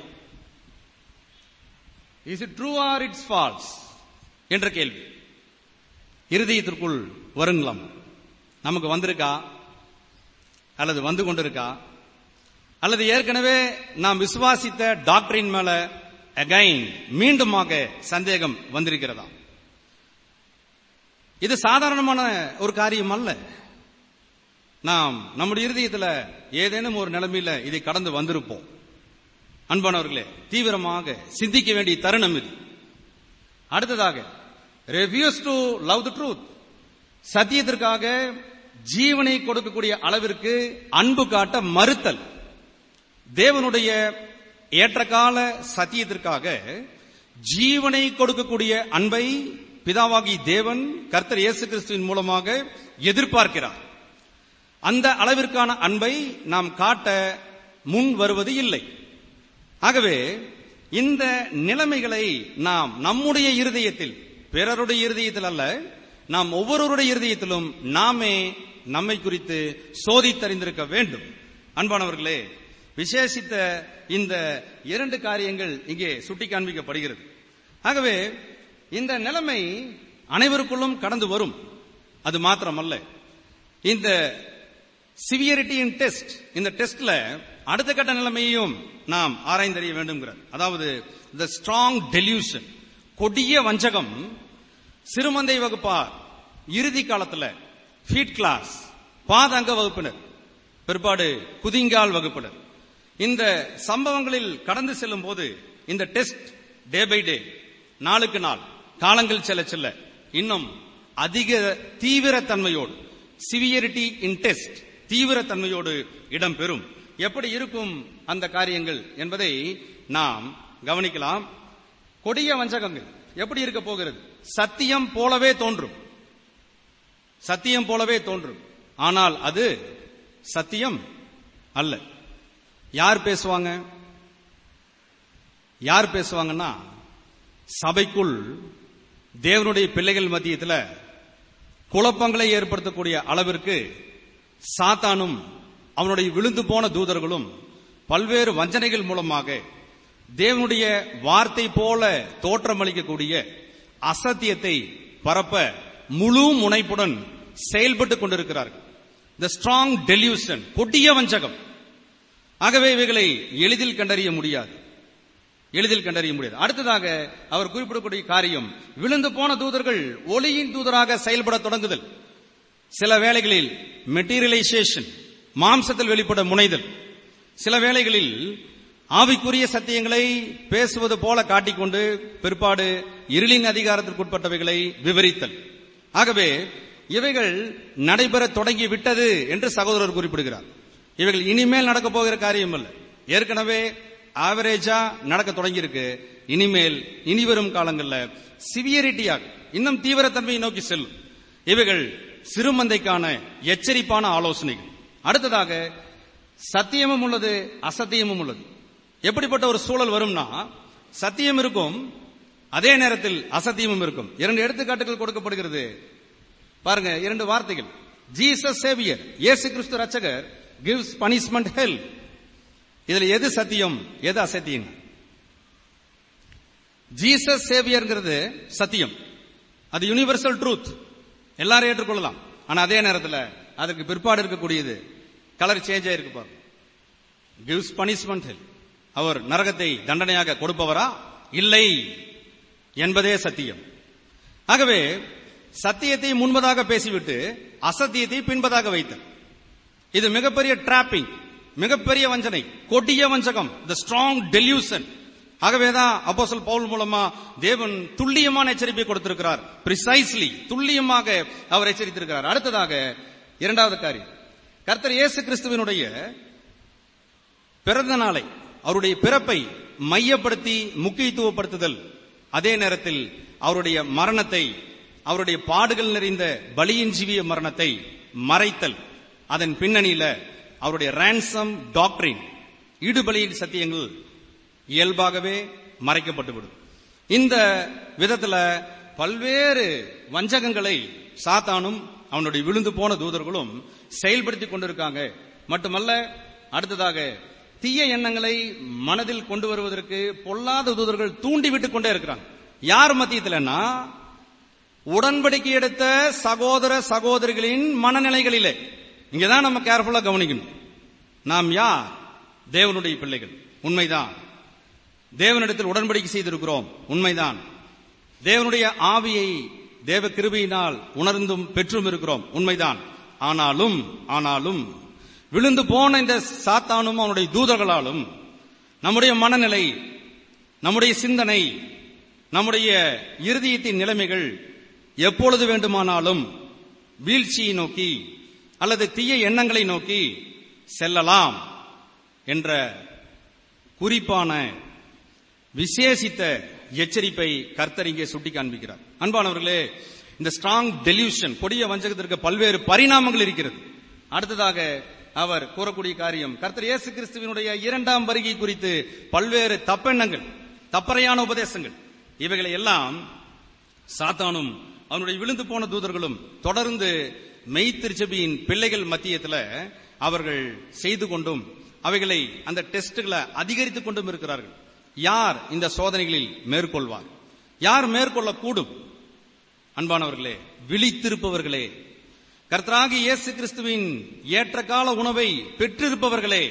is it true or it's false என்ற கேள்வி இருதயத்திற்குள் வருங்களாம். நமக்கு வந்திருக்கா அல்லது வந்து கொண்டிருக்கா, அல்லது ஏற்கனவே நாம் விசுவாசித்த டாக்டரின் மேல அகைன் மீண்டுமாக சந்தேகம் வந்திருக்கிறதா? இது சாதாரணமான ஒரு காரியம் அல்ல. நாம் நம்முடைய இருதயத்தில் ஏதேனும் ஒரு நிலைமையில இதை கடந்து வந்திருப்போம். அன்பானவர்களே, தீவிரமாக சிந்திக்க வேண்டிய தருணம் இது. அடுத்ததாக, refuse to love the truth, சத்தியத்திற்காக ஜீவனை கொடுக்கக்கூடிய அளவிற்கு அன்பு காட்ட மறுத்தல். தேவனுடைய ஏற்றகால சத்தியத்திற்காக ஜீவனை கொடுக்கக்கூடிய அன்பை பிதாவாகி தேவன் கர்த்தர் இயேசு கிறிஸ்துவின் மூலமாக எதிர்பார்க்கிறார். அந்த அளவிற்கான அன்பை நாம் காட்ட முன் வருவது இல்லை. ஆகவே இந்த நிலைமைகளை நாம் நம்முடைய இருதயத்தில், பிறருடைய இருதயத்தில் அல்ல, நாம் ஒவ்வொருவருடைய இருதயத்திலும் நாமே நம்மை குறித்து சோதித்தறிந்திருக்க வேண்டும். அன்பானவர்களே, விசேஷித்த இந்த 2 காரியங்கள் இங்கே சுட்டி காண்பிக்கப்படுகிறது. ஆகவே இந்த நிலைமை அனைவருக்குள்ளும் கடந்து வரும். அது மாத்திரமல்ல, இந்த சிவியரிட்டி இன் டெஸ்ட், இந்த டெஸ்ட்ல அடுத்த கட்ட நிலைமையையும் நாம் ஆராய்ந்தறிய வேண்டும்ங்கிறார். அதாவது தி ஸ்ட்ராங் டெல்யூஷன், கொடிய வஞ்சகம், சிறுமந்தை வகுப்பார், இறுதி காலத்துல ஃபீட் கிளாஸ், பாதங்க வகுப்பினர், பிற்பாடு குதிங்கால் வகுப்பினர், இந்த சம்பவங்களில் கடந்து செல்லும் போது இந்த டெஸ்ட் டே பை டே, நாளுக்கு நாள், காலங்கள் செல்ல செல்ல இன்னும் அதிக தீவிரத்தன்மையோடு, சிவியரிட்டி இன் டெஸ்ட், தீவிரத்தன்மையோடு இடம்பெறும். எப்படி இருக்கும் அந்த காரியங்கள் என்பதை நாம் கவனிக்கலாம். கொடிய வஞ்சகங்கள் எப்படி இருக்க போகிறது? சத்தியம் போலவே தோன்றும், சத்தியம் போலவே தோன்றும், ஆனால் அது சத்தியம் அல்ல. யார் பேசுவாங்க? யார் பேசுவாங்கன்னா, சபைக்குள் தேவனுடைய பிள்ளைகள் மத்தியத்தில் குழப்பங்களை ஏற்படுத்தக்கூடிய அளவிற்கு சாத்தானும் அவனுடைய விழுந்து போன தூதர்களும் பல்வேறு வஞ்சனைகள் மூலமாக தேவனுடைய வார்த்தை போல தோற்றமளிக்கக்கூடிய அசத்தியத்தை பரப்ப முழு முனைப்புடன் செயல்பட்டுக் கொண்டிருக்கிறார்கள். தி ஸ்ட்ராங் டெல்யூஷன், கொடிய வஞ்சகம். ஆகவே இவைகளை எளிதில் கண்டறிய முடியாது, எளிதில் கண்டறிய முடியாது. அடுத்ததாக அவர் குறிப்பிடக்கூடிய காரியம், விழுந்து போன தூதர்கள் ஒளியின் தூதராக செயல்பட தொடங்குதல். சில வேளைகளில் மெட்டீரியலைசேஷன், மாம்சத்தில் வெளிப்பட முனைதல், சில வேளைகளில் ஆவிக்குரிய சத்தியங்களை பேசுவது போல காட்டிக்கொண்டு பிற்பாடு இருளின் அதிகாரத்திற்குட்பட்டவைகளை விவரித்தல். ஆகவே இவைகள் நடைபெற தொடங்கி விட்டது என்று சகோதரர் குறிப்பிடுகிறார். இவைகள் இனிமேல் நடக்க போகிற காரியம் அல்ல, ஏற்கனவே ஆவரேஜா நடக்க தொடங்கி இருக்கு. இனிமேல் இனிவரும் காலங்களில் சிவியரிட்டியாக இன்னும் தீவிரத்தன்மையை நோக்கி செல்லும். இவைகள் சிறுமந்தைக்கான எச்சரிப்பான ஆலோசனைகள். அடுத்ததாக சத்தியமும் உள்ளது, அசத்தியமும் உள்ளது. எப்படிப்பட்ட ஒரு சூழல் வரும்னா, சத்தியம் இருக்கும், அதே நேரத்தில் அசத்தியமும் இருக்கும். 2 எடுத்துக்காட்டுகள் கொடுக்கப்படுகிறது. பாருங்க, 2 வார்த்தைகள். ஜீசஸ் சேவியர், இயேசு கிறிஸ்து ரட்சகர், gives punishment hell. இதுல எது சத்தியம், எது அசத்தியம்? ஜீசஸ் சேவியர்ங்கிறது சத்தியம், அது யுனிவர்சல் ட்ரூத், எல்லாரும் ஏற்றுக்கொள்ளலாம். ஆனா அதே நேரத்தில் அதுக்கு பிற்பாடு இருக்கக்கூடியது கலர் சேஞ்ச் ஆயிருக்கு பாரு. gives punishment hell, அவர் நரகத்தை தண்டனையாக கொடுப்பவரா இல்லை என்பதே சத்தியம். ஆகவே சத்தியத்தை முன்பதாக பேசிவிட்டு அசத்தியத்தை பின்பதாக வைத்தல், இது மிகப்பெரிய டிராப்பிங், மிகப்பெரிய வஞ்சனை, கொடிய வஞ்சகம், தி ஸ்ட்ராங் டெல்யூஷன். ஆகவேதான் அப்போஸ்தலன் பவுல் மூலமா தேவன் துல்லியமான எச்சரிப்பை கொடுத்திருக்கிறார். பிரிசைஸ்லி, துல்லியமாக அவர் எச்சரித்திருக்கிறார். அடுத்ததாக 2வது காரியம், கர்த்தர் இயேசு கிறிஸ்துவினுடைய பிறந்த நாளை, அவருடைய பிறப்பை மையப்படுத்தி முக்கியத்துவப்படுத்துதல், அதே நேரத்தில் அவருடைய மரணத்தை, அவருடைய பாடுகள் நிறைந்த பலியின் ஜீவிய மரணத்தை மறைத்தல், அதன் பின்னணியில அவருடைய ரான்சம் டாக்டரின், ஈடுபலியின் சத்தியங்கள் இயல்பாகவே மறைக்கப்பட்டுவிடும். இந்த விதத்துல பல்வேறு வஞ்சகங்களை சாத்தானும் அவனுடைய விழுந்து போன தூதர்களும் செயல்படுத்திக் கொண்டிருக்காங்க. மட்டுமல்ல, அடுத்ததாக தீய எண்ணங்களை மனதில் கொண்டு வருவதற்கு பொல்லாத தூதர்கள் தூண்டிவிட்டுக் கொண்டே இருக்கிறாங்க. யார் மத்தியத்திலன்னா, உடன்படிக்கை எடுத்த சகோதர சகோதரிகளின் மனநிலைகளிலே. இங்கதான் நம்ம கேர்ஃபுல்லா கவனிக்கணும். நாம் யார்? தேவனுடைய பிள்ளைகள், உண்மைதான். தேவனிடத்தில் உடன்படிக்கை செய்திருக்கிறோம், உண்மைதான். தேவனுடைய ஆவியை தேவ கிருபையினால் உணர்ந்தும் பெற்றும் இருக்கிறோம், உண்மைதான். ஆனாலும் விழுந்து போன இந்த சாத்தானும் அவனுடைய தூதர்களாலும் நம்முடைய மனநிலை, நம்முடைய சிந்தனை, நம்முடைய இருதயத்தின் நிலைமைகள் எப்பொழுது வேண்டுமானாலும் வீழ்ச்சியை நோக்கி அல்லது தீய எண்ணங்களை நோக்கி செல்லலாம் என்ற குறிப்பான விசேஷித்த எச்சரிப்பை கர்த்தர் இங்கே சுட்டி காண்பிக்கிறார். அன்பானவர்களே, இந்த ஸ்ட்ராங் டெல்யூஷன், கொடிய வஞ்சகத்திற்கு பல்வேறு பரிணாமங்கள் இருக்கிறது. அடுத்ததாக அவர் கூறக்கூடிய காரியம், கர்த்தர் இயேசு கிறிஸ்துவினுடைய 2ஆம் வருகை குறித்து பல்வேறு தப்பெண்ணங்கள், தப்பறையான உபதேசங்கள், இவைகளை எல்லாம் சாத்தானும் அவனுடைய விழுந்து போன தூதர்களும் தொடர்ந்து மெய்த்திருச்சபையின் பிள்ளைகள் மத்தியத்தில் அவர்கள் செய்து கொண்டும் அவைகளை, அந்த டெஸ்டுகளை அதிகரித்துக் கொண்டும் இருக்கிறார்கள். யார் இந்த சோதனைகளில் மேற்கொள்வார்? யார் மேற்கொள்ளக்கூடும்? அன்பானவர்களே, விழித்திருப்பவர்களே, கர்த்தராகிய இயேசு கிறிஸ்துவின் ஏற்ற கால உணவை பெற்றிருப்பவர்களே,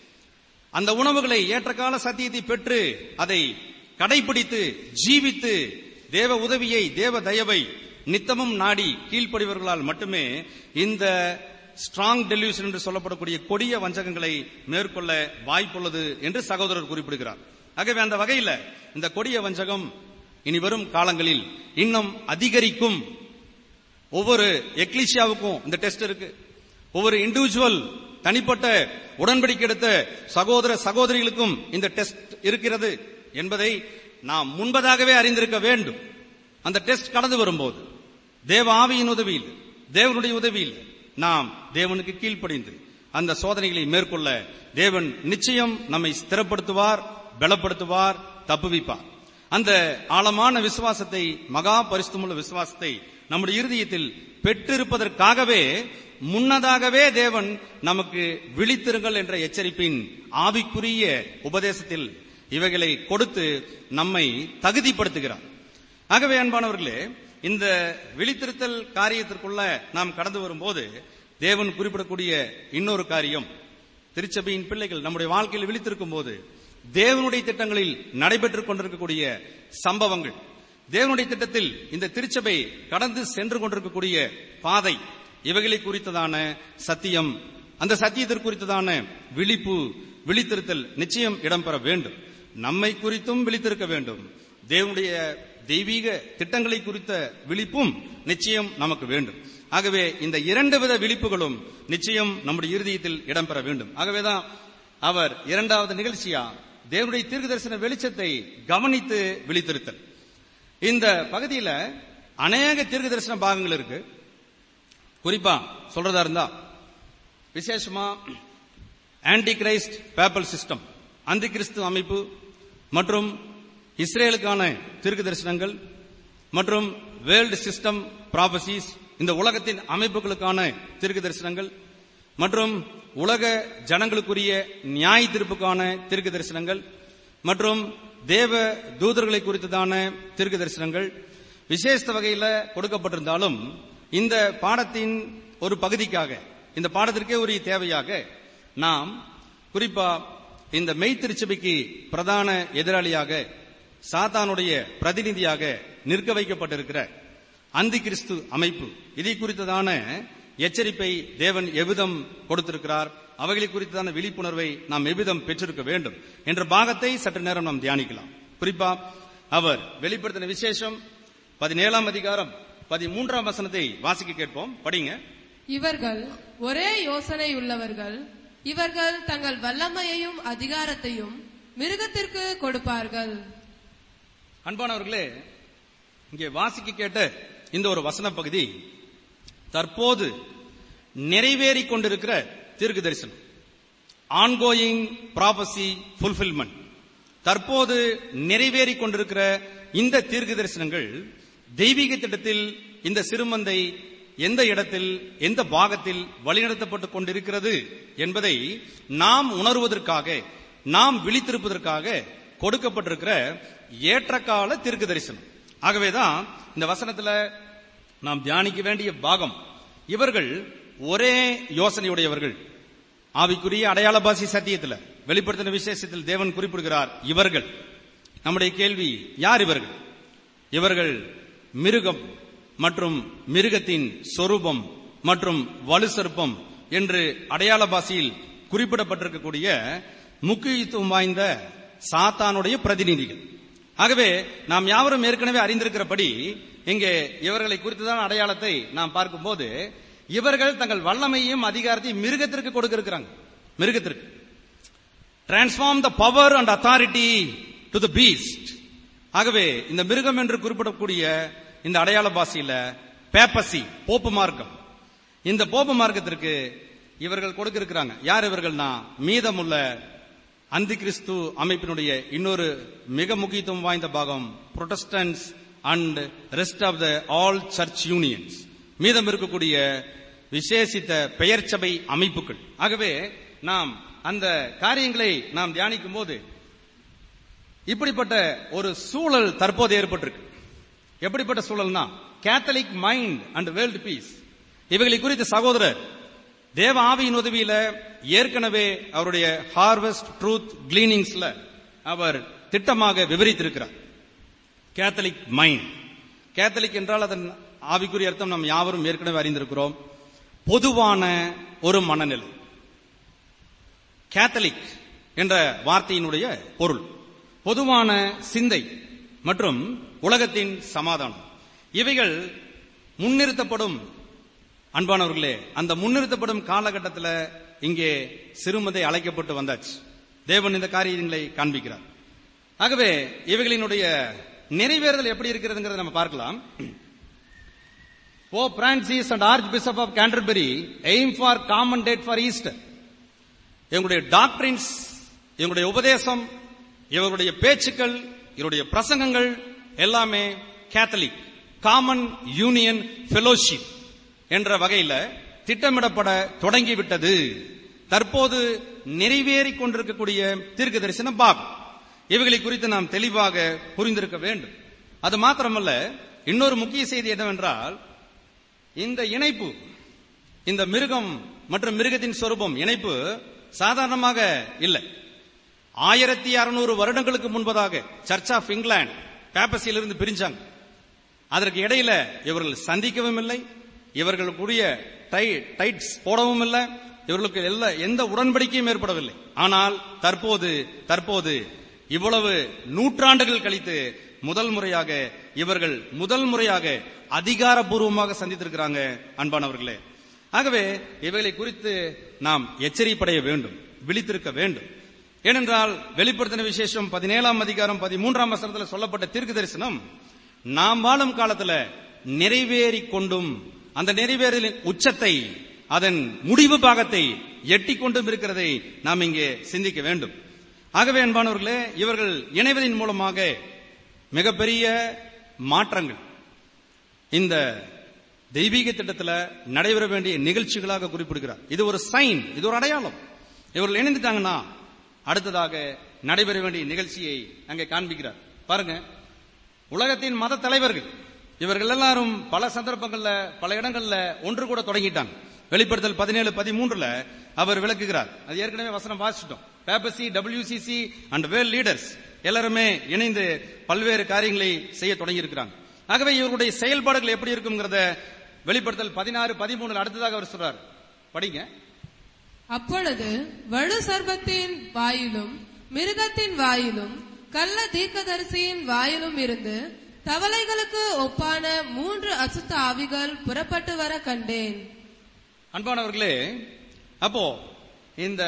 அந்த உணவுகளை ஏற்றகால சத்தியத்தை பெற்று அதை கடைபிடித்து ஜீவித்து தேவ உதவியை, தேவ தயவை நித்தமும் நாடி கீழ்ப்படிவர்களால் மட்டுமே இந்த ஸ்ட்ராங் டெலியூஷன் என்று சொல்லப்படக்கூடிய கொடிய வஞ்சகங்களை மேற்கொள்ள வாய்ப்புள்ளது என்று சகோதரர் குறிப்பிடுகிறார். ஆகவே அந்த வகையில் இந்த கொடிய வஞ்சகம் இனி வரும் காலங்களில் இன்னும் அதிகரிக்கும். ஒவ்வொரு எக்லீசியாவுக்கும் இந்த டெஸ்ட் இருக்கு. ஒவ்வொரு இண்டிவிஜுவல் தனிப்பட்ட உடன்படிக்கை எடுத்த சகோதர சகோதரிகளுக்கும் இந்த டெஸ்ட் இருக்கிறது என்பதை நாம் முன்பதாகவே அறிந்திருக்க வேண்டும். அந்த டெஸ்ட் கடந்து வரும்போது தேவ ஆவியின் உதவியில், தேவனுடைய உதவியில் நாம் தேவனுக்கு கீழ்ப்படிந்து அந்த சோதனைகளை மேற்கொள்ள தேவன் நிச்சயம் நம்மை ஸ்திரப்படுத்துவார், பலப்படுத்துவார், தப்புவிப்பார். அந்த ஆழமான விசுவாசத்தை, மகா பரிசுத்தமுள்ள விசுவாசத்தை நம்முடைய இருதயத்தில் பெற்றிருப்பதற்காகவே முன்னதாகவே தேவன் நமக்கு விழித்திருங்கள் என்ற எச்சரிப்பின் ஆவிக்குரிய உபதேசத்தில் இவைகளை கொடுத்து நம்மை தகுதிப்படுத்துகிறார். ஆகவே அன்பானவர்களே, இந்த விழித்திருத்தல் காரியத்திற்குள்ள நாம் கடந்து வரும்போது தேவன் குறிப்பிடக்கூடிய இன்னொரு காரியம், திருச்சபையின் பிள்ளைகள் நம்முடைய வாழ்க்கையில் விழித்திருக்கும் போது தேவனுடைய திட்டங்களில் நடைபெற்றுக் கொண்டிருக்கக்கூடிய சம்பவங்கள், தேவனுடைய திட்டத்தில் இந்த திருச்சபை கடந்து சென்று கொண்டிருக்கக்கூடிய பாதை, இவைகளை குறித்ததான சத்தியம், அந்த சத்தியத்திற்கு குறித்ததான விழித்திருத்தல் நிச்சயம் இடம்பெற வேண்டும். நம்மை குறித்தும் விழித்திருக்க வேண்டும். தேவனுடைய தெய்வீக திட்டங்களை குறித்த விழிப்பும் நிச்சயம் நமக்கு வேண்டும். ஆகவே இந்த இரண்டு வித விழிப்புகளும் நிச்சயம் நம்முடைய இருதயத்தில் இடம்பெற வேண்டும். ஆகவேதான் அவர் இரண்டாவது நிகழ்ச்சியா தேவனுடைய தீர்க்கதரிசன வெளிச்சத்தை கவனித்து விழித்திருத்தல். இந்த பகுதியில் அநேக தீர்க்கதரிசன பாகங்கள் இருக்கு. குறிப்பா சொல்றதா இருந்தா விசேஷமா ஆன்டி கிரைஸ்ட் பேப்பல் சிஸ்டம், அந்தி கிறிஸ்து அமைப்பு மற்றும் இஸ்ரேலுக்கான தீர்க்க தரிசனங்கள் மற்றும் வேர்ல்டு சிஸ்டம் ப்ராபசிஸ், இந்த உலகத்தின் அமைப்புகளுக்கான தீர்க்க தரிசனங்கள் மற்றும் உலக ஜனங்களுக்குரிய நியாய தீர்ப்புக்கான தீர்க்க தரிசனங்கள் மற்றும் தேவ தூதர்களை குறித்ததான தீர்க்க தரிசனங்கள் விசேஷ வகையில் கொடுக்கப்பட்டிருந்தாலும் இந்த பாடத்தின் ஒரு பகுதிக்காக, இந்த பாடத்திற்கே ஒரு தேவையாக நாம் குறிப்பா இந்த மெய்த்திருச்சபைக்கு பிரதான எதிராளியாக, சாத்தானுடைய பிரதிநிதியாக நிற்க வைக்கப்பட்டிருக்கிற அந்தி கிறிஸ்து அமைப்பு, இதை குறித்ததான எச்சரிப்பை தேவன் எவ்விதம் கொடுத்திருக்கிறார், அவைகளை குறித்ததான விழிப்புணர்வை நாம் எவ்விதம் பெற்றிருக்க வேண்டும் என்ற பாகத்தை சற்று நேரம் நாம் தியானிக்கலாம். குறிப்பா அவர் வெளிப்படுத்தின விசேஷம் 17ஆம் அதிகாரம் 13ஆம் வசனத்தை வாசிக்க கேட்போம். படிங்க. இவர்கள் ஒரே யோசனை உள்ளவர்கள், இவர்கள் தங்கள் வல்லமையையும் அதிகாரத்தையும் மிருகத்திற்கு கொடுப்பார்கள். அன்பானவர்களே, இங்கே வாசிக்க கேட்ட இந்த ஒரு வசன பகுதி தற்போது நிறைவேறிக் கொண்டிருக்கிற தீர்க்க தரிசனம், ஆன்கோயிங் ப்ராபசி ஃபுல்ஃபில்மெண்ட், தற்போது நிறைவேறிக் கொண்டிருக்கிற இந்த தீர்க்க தரிசனங்கள் தெய்வீக திட்டத்தில் இந்த சிறுமந்தை எந்த இடத்தில், எந்த பாகத்தில் வழிநடத்தப்பட்டுக் கொண்டிருக்கிறது என்பதை நாம் உணர்வதற்காக, நாம் விழித்திருப்பதற்காக கொடுக்கப்பட்டிருக்கிற ஏற்றகால தீர்க்க தரிசனம். ஆகவேதான் இந்த வசனத்தில் நாம் தியானிக்க வேண்டிய பாகம், இவர்கள் ஒரே யோசனையுடையவர்கள். ஆவிக்குரிய அடையாள பாசி சத்தியத்தில் வெளிப்படுத்தின விசேஷத்தில் தேவன் குறிப்பிடுகிறார் இவர்கள். நம்முடைய கேள்வி, யார் இவர்கள்? இவர்கள் மிருகம் மற்றும் மிருகத்தின் சொரூபம் மற்றும் வலு சர்ப்பம் என்று அடையாள பாசியில் குறிப்பிடப்பட்டிருக்கக்கூடிய முக்கியத்துவம் வாய்ந்த சாத்தானுடைய பிரதிநிதிகள். ஆகவே நாம் யாவரும் ஏற்கனவே அறிந்திருக்கிறபடி இங்கே இவர்களை குறித்துதான் அடையாளத்தை நாம் பார்க்கும்போது, இவர்கள் தங்கள் வல்லமையும் அதிகாரத்தையும் மிருகத்திற்கு கொடுக்க இருக்கிறாங்க. மிருகத்திற்கு transform the power and authority to the beast. ஆகவே இந்த மிருகம் என்று குறிப்பிடக்கூடிய இந்த அடையாள பாசியில பேப்பசி, போப்பு மார்க்கம், இந்த போப்பு மார்க்கத்திற்கு இவர்கள் கொடுக்க இருக்கிறாங்க. யார் இவர்கள்னா, மீதமுள்ள அந்தி கிறிஸ்து அமைப்பினுடைய இன்னொரு மிக முக்கியத்துவம் வாய்ந்த பாகம் Protestants and rest of the all church unions, மீதம் இருக்கக்கூடிய விசேஷித்த பெயர் சபை அமைப்புகள். ஆகவே நாம் அந்த காரியங்களை நாம் தியானிக்கும் போது இப்படிப்பட்ட ஒரு சூழல் தற்போது ஏற்பட்டிருக்கு. எப்படிப்பட்ட சூழல்னா, Catholic mind and world peace, இவைகளை குறித்து சகோதரர் தேவ ஆவியின் உதவியில ஏற்கனவே அவருடைய ஹார்வெஸ்ட் ட்ரூத் கிளீனிங்ஸ்ல அவர் திட்டமாக விவரித்திருக்கிறார். கேத்தலிக் மைண்ட், கேத்தலிக் என்றால் அதன் ஆவிக்குரிய அர்த்தம் நாம் யாவரும் ஏற்கனவே அறிந்திருக்கிறோம். பொதுவான ஒரு மனநிலை. கேத்தலிக் என்ற வார்த்தையினுடைய பொருள் பொதுவான சிந்தை மற்றும் உலகத்தின் சமாதானம். இவைகள் முன்னிறுத்தப்படும். அன்பானவர்களே, அந்த முன்னிறுத்தப்படும் காலகட்டத்தில் இங்கே சிறுமதை அழைக்கப்பட்டு வந்தாச்சு. தேவன் இந்த காரியங்களை காண்பிக்கிறார். ஆகவே இவைகளினுடைய நிறைவேறுதல் எப்படி இருக்கிறதுங்கிறத நம்ம பார்க்கலாம். Pope Francis and Archbishop of Canterbury aim for common date for Easter. இவங்களுடைய டாக்டரின்ஸ், இவங்களுடைய உபதேசம், இவருடைய பேச்சுக்கள், இவருடைய பிரசங்கங்கள் எல்லாமே கேத்தலிக் காமன் யூனியன் ஃபெலோஷிப் என்ற வகையில திட்டமிடப்பட தொடங்கிவிட்டது. தற்போது நிறைவேறிக் கொண்டிருக்கக்கூடிய தீர்க்க தரிசன பாகம். இவைகளை குறித்து நாம் தெளிவாக புரிந்திருக்க வேண்டும். அது மாத்திரமல்ல, இன்னொரு முக்கிய செய்தி என்னவென்றால், இந்த இணைப்பு, இந்த மிருகம் மற்றும் மிருகத்தின் சொரூபம் இணைப்பு சாதாரணமாக இல்லை. 1600 வருடங்களுக்கு முன்பதாக சர்ச் ஆஃப் இங்கிலாந்து பேப்பசியிலிருந்து பிரிஞ்சாங்க. அதற்கு இடையில இவர்கள் சந்திக்கவும் இல்லை, இவர்களுக்குரிய டைட்ஸ் போடவும் இல்லை, இவர்களுக்கு எந்த உடன்படிக்கையும் ஏற்படவில்லை. ஆனால் தற்போது இவ்வளவு நூற்றாண்டுகள் கழித்து முதல் முறையாக அதிகாரபூர்வமாக சந்தித்திருக்கிறாங்க. அன்பானவர்களே, ஆகவே இவைகளை குறித்து நாம் எச்சரிப்படைய வேண்டும், விழித்திருக்க வேண்டும். ஏனென்றால் வெளிப்படுத்தின விசேஷம் 17ஆம் அதிகாரம் 13ஆம் வசனத்தில் சொல்லப்பட்ட தீர்க்க தரிசனம் நாம் வாழும் காலத்தில் நிறைவேறிக் கொண்டும் அந்த நிறைவேறலின் உச்சத்தை, அதன் முடிவு பாகத்தை எட்டிக் கொண்டும் இருக்கிறதை நாம் இங்கே சிந்திக்க வேண்டும். ஆகவே அன்பானவர்களே, இவர்கள் இணைவதன் மூலமாக மிகப்பெரிய மாற்றங்கள் இந்த தெய்வீக திட்டத்தில் நடைபெற வேண்டிய நிகழ்ச்சிகளாக குறிப்பிடுகிறார். இது ஒரு சைன், இது ஒரு அடையாளம். இவர்கள் இணைந்துட்டாங்கன்னா அடுத்ததாக நடைபெற வேண்டிய நிகழ்ச்சியை அங்கே காண்பிக்கிறார். பாருங்க, உலகத்தின் மத தலைவர்கள் இவர்கள் எல்லாரும் பல சந்தர்ப்பங்கள்ல பல இடங்கள்ல ஒன்று கூட தொடங்கிட்டாங்க. வெளிப்படுத்தல் 17-13 அவர் விளக்குகிறார். அது ஏற்கனவே வசனம் வாசிச்சிட்டோம். Papacy, WCC and world leaders எல்லாருமே இணைந்து பல்வேறு காரியங்களை செய்ய தொடங்கி இருக்கிறாங்க. ஆகவே இவருடைய செயல்பாடுகள் எப்படி இருக்கும்ங்கிறத வெளிப்படுத்தல் 16-13 அடுத்ததாக அவர் சொல்றார். படிங்க. அப்பொழுது வலு சர்ப்பத்தின் வாயிலும் மிருகத்தின் வாயிலும் கள்ள தீர்க்கதரிசியின் வாயிலும் இருந்து தவளைகளுக்கு ஒப்பான 3 அசுத்த ஆவிகள் புறப்பட்டு வர கண்டேன். அன்பானவர்களே, அப்போ இந்த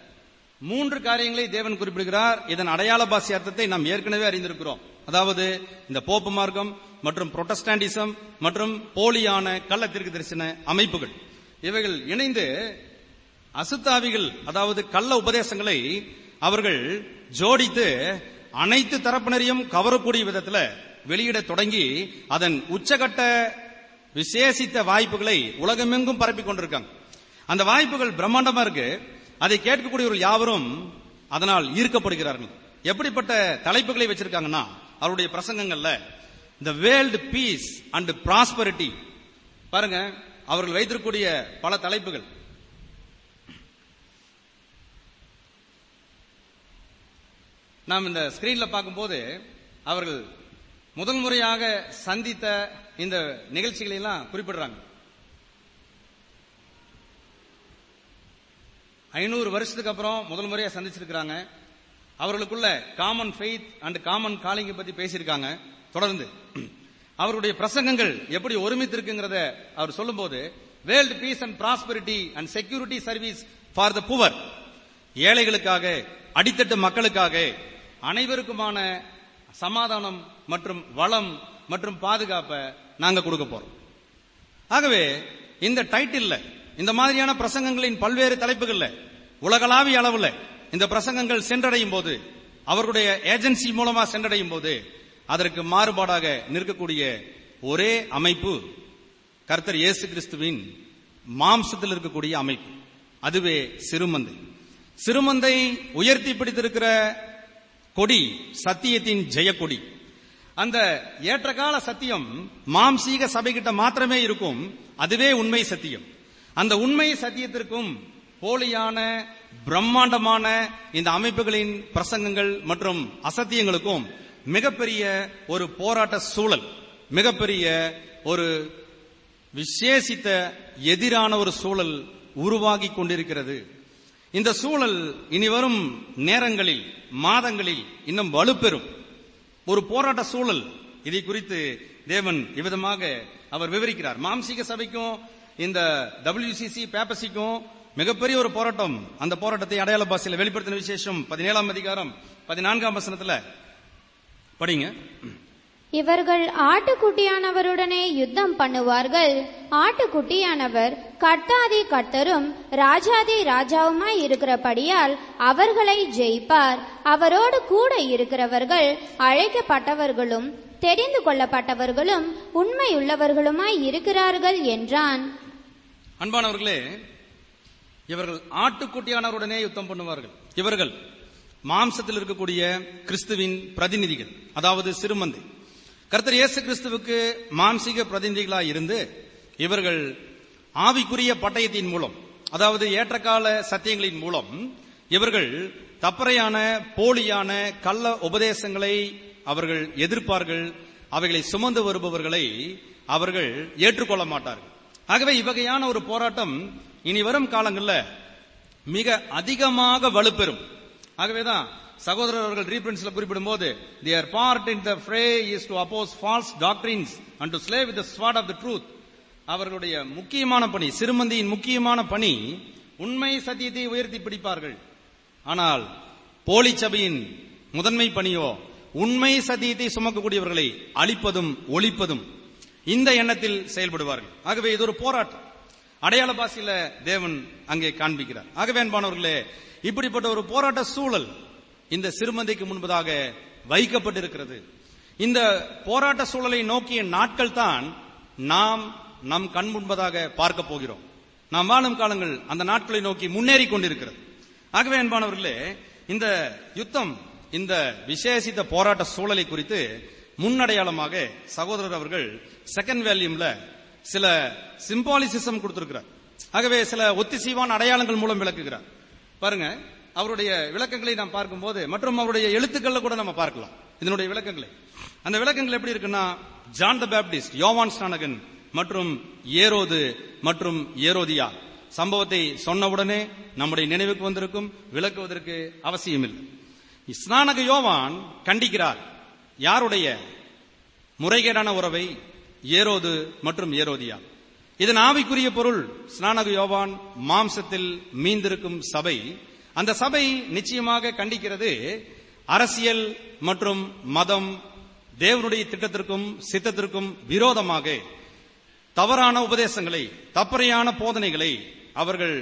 3 காரியங்களை தேவன் குறிப்பிடுகிறார். இதன் அடையாள பாசி அர்த்தத்தை நாம் ஏற்கனவே அறிந்திருக்கிறோம். அதாவது இந்த போப்பு மார்க்கம் மற்றும் புரோட்டஸ்டாண்டிசம் மற்றும் போலியான கள்ள தீர்க்க தரிசன அமைப்புகள் இவைகள் இணைந்து அசுத்தாவிகள், அதாவது கள்ள உபதேசங்களை அவர்கள் ஜோடித்து அனைத்து தரப்பினரையும் கவரக்கூடிய விதத்தில் வெளியிட தொடங்கி அதன் உச்சகட்ட விசேஷித்த வாய்ப்புகளை உலகமெங்கும் பரப்பிக் கொண்டிருக்காங்க. அந்த வாய்ப்புகள் பிரம்மாண்டமா இருக்கு. அதை கேட்கக்கூடியவர்கள் யாவரும் அதனால் ஈர்க்கப்படுகிறார்கள். எப்படிப்பட்ட தலைப்புகளை வச்சிருக்காங்கன்னா அவருடைய பிரசங்கங்கள்ல the world peace and prosperity. பாருங்க, அவர்கள் வைத்திருக்கக்கூடிய பல தலைப்புகள். நாம் இந்த ஸ்கிரீன்ல பார்க்கும்போது அவர்கள் முதல் முறையாக சந்தித்த இந்த நிகழ்ச்சிகளை எல்லாம் குறிப்பிடுறாங்க. 500 வருஷத்துக்கு அப்புறம் முதல் முறையா சந்திச்சிருக்கிறாங்க. அவர்களுக்குள்ள common faith and common calling பத்தி பேசியிருக்காங்க. தொடர்ந்து அவருடைய பிரசங்கங்கள் எப்படி ஒருமித்து இருக்குங்கிறத அவர் சொல்லும்போது world peace and prosperity and security service for the poor, ஏழைகளுக்காக, அடித்தட்டு மக்களுக்காக, அனைவருக்குமான சமாதானம் மற்றும் வளம் மற்றும் பாதுகாப்பை நாங்க கொடுக்க போறோம். ஆகவே இந்த டைட்டில், இந்த மாதிரியான பிரசங்கங்களின் பல்வேறு தலைப்புகள்ல உலகளாவிய அளவுல இந்த பிரசங்கங்கள் சென்றடையும் போது, அவர்களுடைய ஏஜென்சி மூலமா சென்றடையும் போது அதற்கு மாறுபாடாக நிற்கக்கூடிய ஒரே அமைப்பு கர்த்தர் இயேசு கிறிஸ்துவின் மாம்சத்தில் இருக்கக்கூடிய அமைப்பு. அதுவே சிறுமந்தை. சிறுமந்தை உயர்த்தி பிடித்திருக்கிற கொடி சத்தியத்தின் ஜெயக்கொடி. அந்த ஏற்றகால சத்தியம் மாம்சீக சபைகிட்ட மாத்திரமே இருக்கும். அதுவே உண்மை சத்தியம். அந்த உண்மை சத்தியத்திற்கும் போலியான பிரம்மாண்டமான இந்த அமைப்புகளின் பிரசங்கங்கள் மற்றும் அசத்தியங்களுக்கும் மிகப்பெரிய ஒரு போராட்ட சூழல், மிகப்பெரிய ஒரு விசேஷித்த எதிரான ஒரு சூழல் உருவாகி கொண்டிருக்கிறது. இந்த சூழல் இனி வரும் நேரங்களில், மாதங்களில் இன்னும் வலுப்பெறும் ஒரு போராட்ட சூழல். இதை குறித்து தேவன் இவ்விதமாக அவர் விவரிக்கிறார். மாம்சீக சபைக்கும் இந்த WCC பேப்பசிக்கும் மிகப்பெரிய ஒரு போராட்டம். அந்த போராட்டத்தை அடையாள பாஷையில் வெளிப்படுத்தின விசேஷம் 17ஆம் அதிகாரம் 14ஆம் வசனத்துல படிங்க. இவர்கள் ஆட்டுக்குட்டியானவருடனே யுத்தம் பண்ணுவார்கள். ஆட்டுக்குட்டியானவர் கர்த்தாதி கர்த்தரும் ராஜாதி ராஜாவுமாய் இருக்கிறபடியால் அவர்களை ஜெயிப்பார். அவரோடு கூட இருக்கிறவர்கள் அழைக்கப்பட்டவர்களும் தெரிந்து கொள்ளப்பட்டவர்களும் உண்மையுள்ளவர்களுமாய் இருக்கிறார்கள் என்றான். அன்பானவர்களே, இவர்கள் ஆட்டுக்குட்டியானவருடனே யுத்தம் பண்ணுவார்கள். இவர்கள் மாம்சத்தில் இருக்கக்கூடிய கிறிஸ்துவின் பிரதிநிதிகள், அதாவது சிறுமந்தை. கர்த்தர் இயேசு கிறிஸ்துவுக்கு மாம்சீக பிரதிநிதிகளாய் இருந்து இவர்கள் ஆவிக்குரிய பட்டயத்தின் மூலம், அதாவது ஏற்றகால சத்தியங்களின் மூலம் இவர்கள் தப்பறையான போலியான கள்ள உபதேசங்களை அவர்கள் எதிர்ப்பார்கள். அவைகளை சுமந்து வருபவர்களை அவர்கள் ஏற்றுக்கொள்ள மாட்டார்கள். ஆகவே இவ்வகையான ஒரு போராட்டம் இனி வரும் காலங்களில் மிக அதிகமாக வலுப்பெறும். ஆகவேதான் சகோதரர் அவர்கள் ரீபிரின்ஸ்ல குறிப்பிடும் போது, their part in the fray is to oppose false doctrines and to slay with the sword of the truth. அவர்களுடைய முக்கியமான பணி, சிறுமந்தியின் முக்கியமான பணி உண்மை சத்தியத்தை உயர்த்தி பிடிப்பார்கள். ஆனால் போலி சபையின் முதன்மை பணியோ உண்மை சத்தியத்தை சுமக்கக்கூடியவர்களை அழிப்பதும் ஒழிப்பதும். இந்த எண்ணத்தில் செயல்படுவார்கள். ஆகவே இது ஒரு போராட்டம். அடையாள பாஷையில தேவன் அங்கே காண்பிக்கிறார். ஆகவே அன்பானவர்களே, இப்படிப்பட்ட ஒரு போராட்ட சூழல் இந்த சிறுமந்தைக்கு முன்பதாக வைக்கப்பட்டிருக்கிறது. இந்த போராட்ட சூழலை நோக்கிய நாட்கள் தான் நாம் நம் கண் முன்பதாக பார்க்க போகிறோம். நாம் வாழும் காலங்கள் அந்த நாட்களை நோக்கி முன்னேறி கொண்டிருக்கிறது. ஆகவே அன்பானவர்களே, இந்த யுத்தம், இந்த விசேஷித்த போராட்ட சூழலை குறித்து முன்னடையாளமாக சகோதரர் அவர்கள் செகண்ட் வேல்யூம்ல சில சிம்பாலிசிசம் கொடுத்திருக்கிறார். ஆகவே சில ஒத்திசைவான அடையாளங்கள் மூலம் விளக்குகிறார். பாருங்க, அவருடைய விளக்கங்களை நாம் பார்க்கும்போது மற்றும் அவருடைய எழுத்துக்கள்ல கூட நம்ம பார்க்கலாம் இதனுடைய விளக்கங்களை. அந்த விளக்கங்கள் எப்படி இருக்குன்னா, ஜான் த பேப்டிஸ்ட், யோவான் ஸ்நானகன் மற்றும் ஏரோது மற்றும் ஏரோதியா சம்பவத்தை சொன்னவுடனே நம்முடைய நினைவுக்கு வந்திருக்கும், விளக்குவதற்கு அவசியமில்லை. ஸ்நானக யோவான் கண்டிக்கிறார் யாருடைய முறைகேடான உறவை? ஏரோது மற்றும் ஏரோதியா. இதன் ஆவிக்குரிய பொருள், ஸ்நானக யோவான் மாம்சத்தில் மீந்திருக்கும் சபை. அந்த சபை நிச்சயமாக கண்டிக்கிறது அரசியல் மற்றும் மதம், தேவனுடைய திட்டத்திற்கும் சித்தத்திற்கும் விரோதமாக தவறான உபதேசங்களை, தப்பறையான போதனைகளை அவர்கள்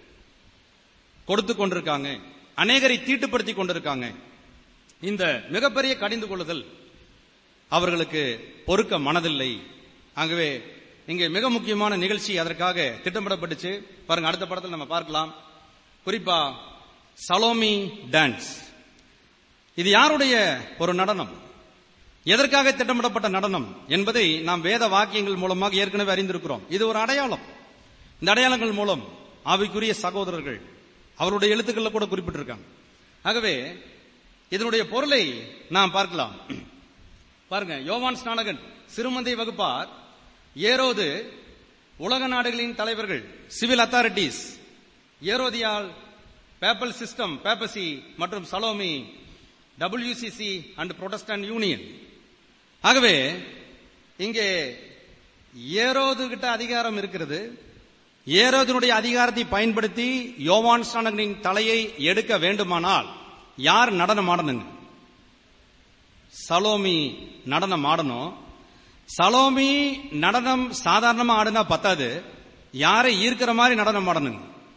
கொடுத்து கொண்டிருக்காங்க. அநேகரை தீட்டுப்படுத்தி கொண்டிருக்காங்க. இந்த மிகப்பெரிய கடிந்து கொள்ளுதல் அவர்களுக்கு பொறுக்க மனதில்லை. ஆகவே இங்கே மிக முக்கியமான நிகழ்ச்சி அதற்காக திட்டமிடப்பட்டுச்சு. பாருங்க, அடுத்த படத்தில் நம்ம பார்க்கலாம். குறிப்பா சலோமி டான்ஸ். இது யாருடைய ஒரு நடனம், எதற்காக திட்டமிடப்பட்ட நடனம் என்பதை நாம் வேத வாக்கியங்கள் மூலமாக ஏற்கனவே அறிந்திருக்கிறோம். இது ஒரு அடையாளம். இந்த அடையாளங்கள் மூலம் ஆவிக்குரிய சகோதரர்கள் அவருடைய எழுத்துக்கள்ல கூட குறிப்பிட்டிருக்காங்க. ஆகவே இதனுடைய பொருளை நாம் பார்க்கலாம். பாருங்க, யோவான் ஸ்நானகன் சிறுமந்தை வகுப்பார், ஏரோது உலக நாடுகளின் தலைவர்கள், சிவில் அத்தாரிட்டிஸ், ஏரோதியால் பேப்பல் சிஸ்டம், பேப்பசி மற்றும் Salome WCC and Protestant union. ஆகவே இங்கே ஏரோது கிட்ட அதிகாரம் இருக்கிறது. ஏரோதினுடைய அதிகாரத்தை பயன்படுத்தி யோவான் ஸ்நானகனின் தலையை எடுக்க வேண்டுமானால் யார் நடனம் ஆடணுங்க? சலோமி நடனம் ஆடணும். சலோமி நடனம் சாதாரணமா ஆடுனா பத்தாது, யாரை ஈர்க்கிற மாதிரி நடனம் ஆடணுங்க.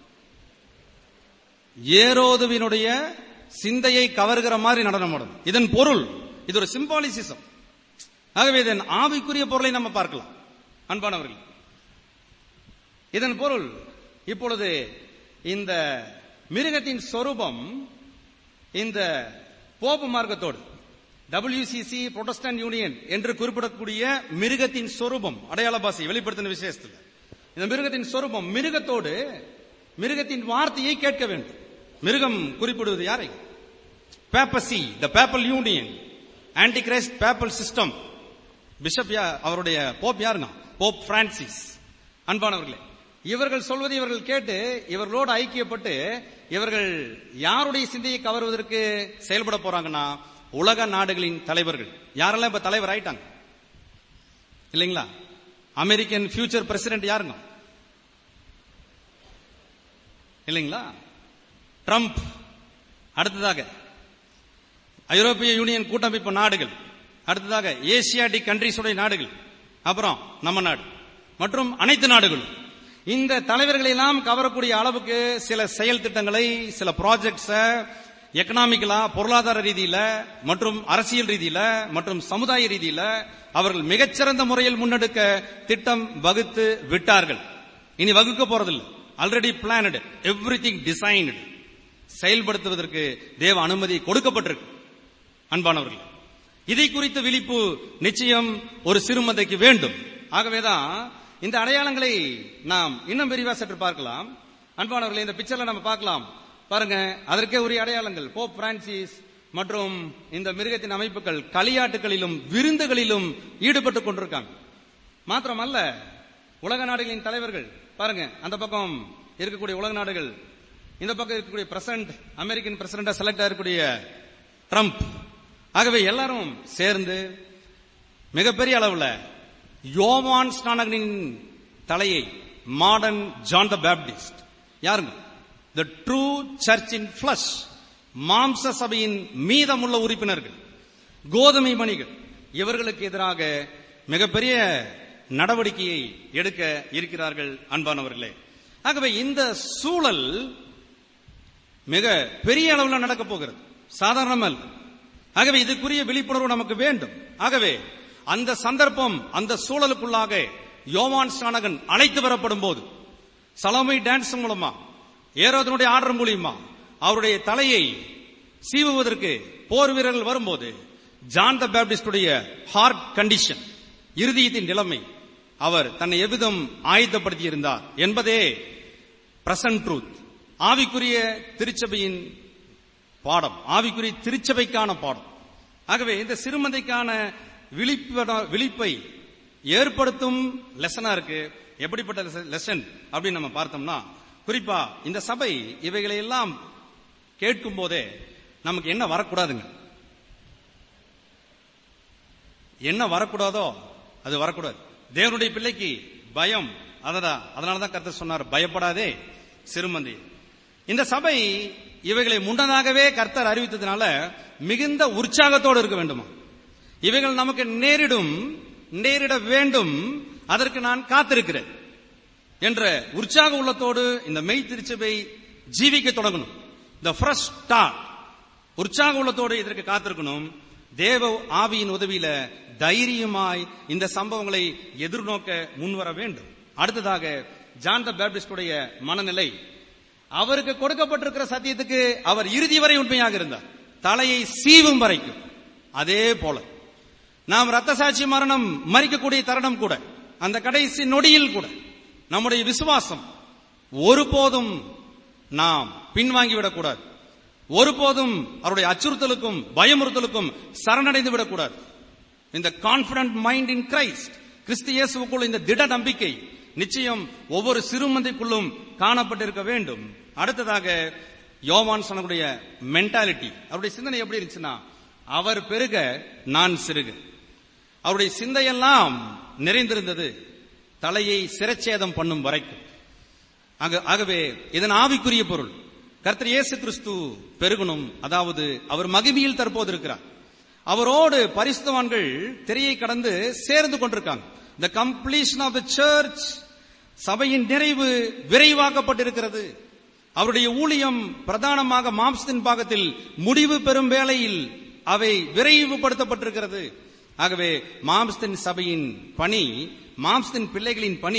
ஏரோதுவினுடைய சிந்தையை கவர்கிற மாதிரி நடனம் ஆடணும். இதன் பொருள், இது ஒரு சிம்பாலிசிசம். ஆகவே இதன் ஆவிக்குரிய பொருளை நம்ம பார்க்கலாம். அன்பானவர்கள், இதன் பொருள், இப்பொழுது இந்த மிருகத்தின் சொரூபம் இந்த போப்பு மார்க்கத்தோடு, WCC புரொட்டஸ்டன்ட் யூனியன் என்று குறிப்பிடக்கூடிய மிருகத்தின் சொரூபம் அடையாள பாசை வெளிப்படுத்தின விசேஷத்தில் இந்த மிருகத்தின் சொரூபம் மிருகத்தோடு மிருகத்தின் வார்த்தையை கேட்க வேண்டும். மிருகம் குறிப்பிடுவது யாரை? Papacy, the papal union, antichrist papal system. Bishop அவருடைய போப் யாருங்க? Pope Francis. அன்பானவர்களே, இவர்கள் சொல்வதை இவர்கள் கேட்டு இவர்களோடு ஐக்கியப்பட்டு இவர்கள் யாருடைய சிந்தையை கவர்வதற்கு செயல்பட போறாங்கன்னா உலக நாடுகளின் தலைவர்கள். யாரெல்லாம் இப்ப தலைவர் ஆயிட்டாங்க இல்லைங்களா? அமெரிக்கன் ஃபியூச்சர் பிரசிடென்ட் யாருங்க இல்லைங்களா? ட்ரம்ப். அடுத்ததாக ஐரோப்பிய யூனியன் கூட்டமைப்பு நாடுகள், அடுத்ததாக ஏசியாட்டிக் கண்ட்ரிஸ் உடைய நாடுகள், அப்புறம் நம்ம நாடு மற்றும் அனைத்து நாடுகளும். இந்த தலைவர்களை எல்லாம் கவரக்கூடிய அளவுக்கு சில செயல் திட்டங்களை, சில ப்ராஜெக்ட்ஸ் எக்கனாமிக்கலா, பொருளாதார ரீதியில மற்றும் அரசியல் ரீதியில மற்றும் சமுதாய ரீதியில அவர்கள் மிகச்சிறந்த முறையில் முன்னெடுக்க திட்டம் வகுத்து விட்டார்கள். இனி வகுக்க போறதில்லை. Already planned, everything designed. செயல்படுத்துவதற்கு தேவ அனுமதி கொடுக்கப்பட்டிருக்கு. அன்பானவர்கள், இதை குறித்த விழிப்பு நிச்சயம் ஒரு சிறுமந்தைக்கு வேண்டும். ஆகவேதான் இந்த அடையாளங்களை நாம் இன்னும் விரிவா சற்று பார்க்கலாம். அன்பானவர்களே, இந்த பிக்சர்ல நம்ம பார்க்கலாம் பாருங்க. அதற்கே உரிய அடையாளங்கள். போப் பிரான்சிஸ் மற்றும் இந்த மிருகத்தின் அமைப்புகள் களியாட்டுகளிலும் விருந்துகளிலும் ஈடுபட்டுக் கொண்டிருக்காங்க. மாத்திரமல்ல, உலக நாடுகளின் தலைவர்கள் பாருங்க. அந்த பக்கம் இருக்கக்கூடிய உலக நாடுகள், இந்த பக்கம் இருக்கக்கூடிய பிரசிடென்ட், அமெரிக்கன் பிரசிடென்டா செலக்ட் ஆகக்கூடிய ட்ரம்ப். ஆகவே எல்லாரும் சேர்ந்து மிகப்பெரிய அளவுல யோவான் ஸ்நானகனின் தலையை, மாடர்ன் ஜான் த பேப்டிஸ்ட், யாருங்க? The true church in flesh, மாம்ச சபையின் மீதமுள்ள உறுப்பினர்கள், கோதுமை மணிகள், இவர்களுக்கு எதிராக மிகப்பெரிய நடவடிக்கையை எடுக்க இருக்கிறார்கள். அன்பானவர்களே, ஆகவே இந்த சூழல் மிக பெரிய அளவில் நடக்க போகிறது, சாதாரணமல்ல. ஆகவே இதுக்குரிய விழிப்புணர்வு நமக்கு வேண்டும். ஆகவே அந்த சந்தர்ப்பம், அந்த சூழலுக்குள்ளாக யோவான் ஸ்நானகன் அழைத்து வரப்படும் போது சலோமி டான்ஸ் மூலமா, ஏரோதனுடைய ஆர்டர் மூலியமா அவருடைய தலையை சீவுவதற்கு போர் வீரர்கள் வரும்போது ஜான் த பேப்டிஸ்டுடைய ஹார்ட் கண்டிஷன், இருதயத்தின் நிலைமை, அவர் தன்னை எவ்விதம் ஆயத்தப்படுத்தி இருந்தார் என்பதே பிரசன்ட் ட்ரூத், ஆவிக்குரிய திருச்சபையின் பாடம், ஆவிக்குரிய திருச்சபைக்கான பாடம். ஆகவே இந்த சிறுமந்தைக்கான விழிப்பை ஏற்படுத்தும் லெசனா இருக்கு. எப்படிப்பட்ட லெசன் அப்படின்னு நம்ம பார்த்தோம்னா, குறிப்பா இந்த சபை இவைகளை எல்லாம் கேட்கும் போதே நமக்கு என்ன வரக்கூடாதுங்க, என்ன வரக்கூடாதோ அது வரக்கூடாது. தேவனுடைய பிள்ளைக்கு பயம், அதனாலதான் கர்த்தர் சொன்னார், பயப்படாதே சிறுமந்தி. இந்த சபை இவைகளை முன்னதாகவே கர்த்தர் அறிவித்ததுனால மிகுந்த உற்சாகத்தோடு இருக்க வேண்டுமா? இவைகள் நமக்கு நேரிட வேண்டும், அதற்கு நான் காத்திருக்கிறேன் என்ற உற்சாக உள்ளத்தோடு இந்த மெய் திருச்சபை ஜீவிக்க தொடங்கணும். இந்த ஃப்ரெஷ் ஸ்டார்ட், உற்சாக உள்ளத்தோடு இதற்கு காத்திருக்கணும். தேவ ஆவியின் உதவியில தைரியமாய் இந்த சம்பவங்களை எதிர்நோக்க முன்வர வேண்டும். அடுத்ததாக ஜான் த பேப்டிஸ்டுடைய மனநிலை, அவருக்கு கொடுக்கப்பட்டிருக்கிற சத்தியத்துக்கு அவர் இறுதி வரை உண்மையாக இருந்தார், தலையை சீவும் வரைக்கும். அதே போல நாம் ரத்த சாட்சி மரணம் மறிக்கக்கூடிய தருணம் கூட, அந்த கடைசி நொடியில் கூட நம்முடைய விசுவாசம் ஒருபோதும் நாம் பின்வாங்கிவிடக் கூடாது. ஒருபோதும் அவருடைய அச்சுறுத்தலுக்கும் பயமுறுத்தலுக்கும் சரணடைந்து விடக்கூடாது. இந்த கான்பிடன்ட் மைண்ட் இன் கிரைஸ்ட், கிறிஸ்து இயேசுவுக்குள் இந்த திட நம்பிக்கை நிச்சயம் ஒவ்வொரு சிறுமந்தைக்குள்ளும் காணப்பட்டிருக்க வேண்டும். அடுத்ததாக யோவான் சொன்னக்கூடிய மென்டாலிட்டி, அவருடைய சிந்தனை எப்படி இருந்துச்சுன்னா, அவர் பெருக நான் சிறுக. அவருடைய சிந்தையெல்லாம் நிறைந்திருந்தது தலையை சிரச்சேதம் பண்ணும் வரைக்கும். ஆகவே இதன் ஆவிக்குரிய பொருள், கர்த்தர் இயேசு கிறிஸ்து பெருகணும், அதாவது அவர் மகிமையில் தற்போது இருக்கிறார். அவரோடு பரிசுத்தவான்கள் திரையை கடந்து சேர்ந்து கொண்டிருக்காங்க. The completion of the church, சபையின் நிறைவு விரைவாக்கப்பட்டிருக்கிறது. அவருடைய ஊழியம் பிரதானமாக மாம்சத்தின் பாகத்தில் முடிவு பெறும் வேளையில் அவை விரைவுபடுத்தப்பட்டிருக்கிறது. ஆகவே மாம்சத்தின் சபையின் பணி, மாம்சத்தின் பிள்ளைகளின் பணி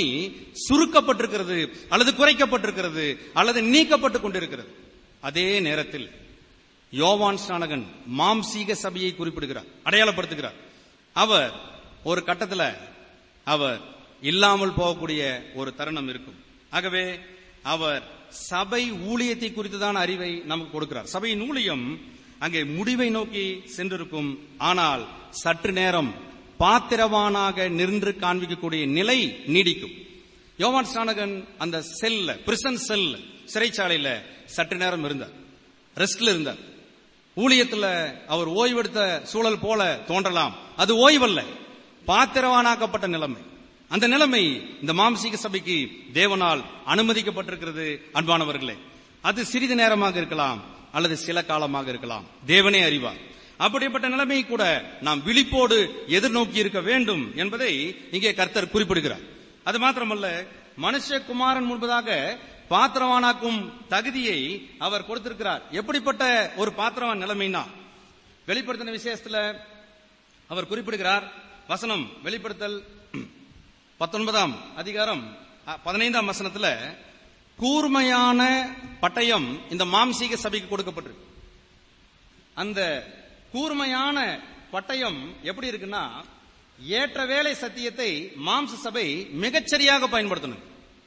சுருக்கப்பட்டிருக்கிறது, அல்லது குறைக்கப்பட்டிருக்கிறது, அல்லது நீக்கப்பட்டுக் கொண்டிருக்கிறது. அதே நேரத்தில் யோவான் ஸ்நானகன் மாம்சீக சபையை குறிப்பிடுகிறார், அடையாளப்படுத்துகிறார். அவர் ஒரு கட்டத்தில் அவர் இல்லாமல் போகக்கூடிய ஒரு தருணம் இருக்கும். ஆகவே அவர் சபை ஊழியத்தை குறித்துதான் அறிவை நமக்கு கொடுக்கிறார். சபையின் ஊழியம் அங்கே முடிவை நோக்கி சென்றிருக்கும். ஆனால் சற்று நேரம் பாத்திரவானாக நின்று காண்பிக்கக்கூடிய நிலை நீடிக்கும். யோவான் ஸ்நானகன் அந்த செல்ல, பிரிசன் செல், சிறைச்சாலையில சற்று நேரம் இருந்தார், ரெஸ்ட்ல இருந்தார். ஊழியத்தில் அவர் ஓய்வெடுத்த சூழல் போல தோன்றலாம், அது ஓய்வல்ல, பாத்திரவானாக்கப்பட்ட நிலைமை. அந்த நிலைமை இந்த மாம்சீக சபைக்கு தேவனால் அனுமதிக்கப்பட்டிருக்கிறது. அன்பானவர்களே, அது சிறிது நேரமாக இருக்கலாம் அல்லது சில காலமாக இருக்கலாம், தேவனே அறிவார். அப்படிப்பட்ட நிலைமையை கூட நாம் விழிப்போடு எதிர்நோக்கி இருக்க வேண்டும் என்பதை இங்கே கர்த்தர் குறிப்பிடுகிறார். அது மாத்திரமல்ல, மனுஷகுமாரன் முன்பதாக பாத்திரவானாக்கும் தகுதியை அவர் கொடுத்திருக்கிறார். எப்படிப்பட்ட ஒரு பாத்திரவான் நிலைமைனா, வெளிப்படுத்தின விசேஷத்துல அவர் குறிப்பிடுகிறார். வசனம் வெளிப்படுத்தல் 19 அதிகாரம் 15 வசனத்துல, கூர்மையான பட்டயம் இந்த மாம்சீக சபைக்கு கொடுக்கப்பட்டிருக்கு. அந்த கூர்மையான பட்டயம் எப்படி இருக்குன்னா, ஏற்ற வேலை சத்தியத்தை மாம்ச சபை மிகச்சரியாக பயன்படுத்தணும்.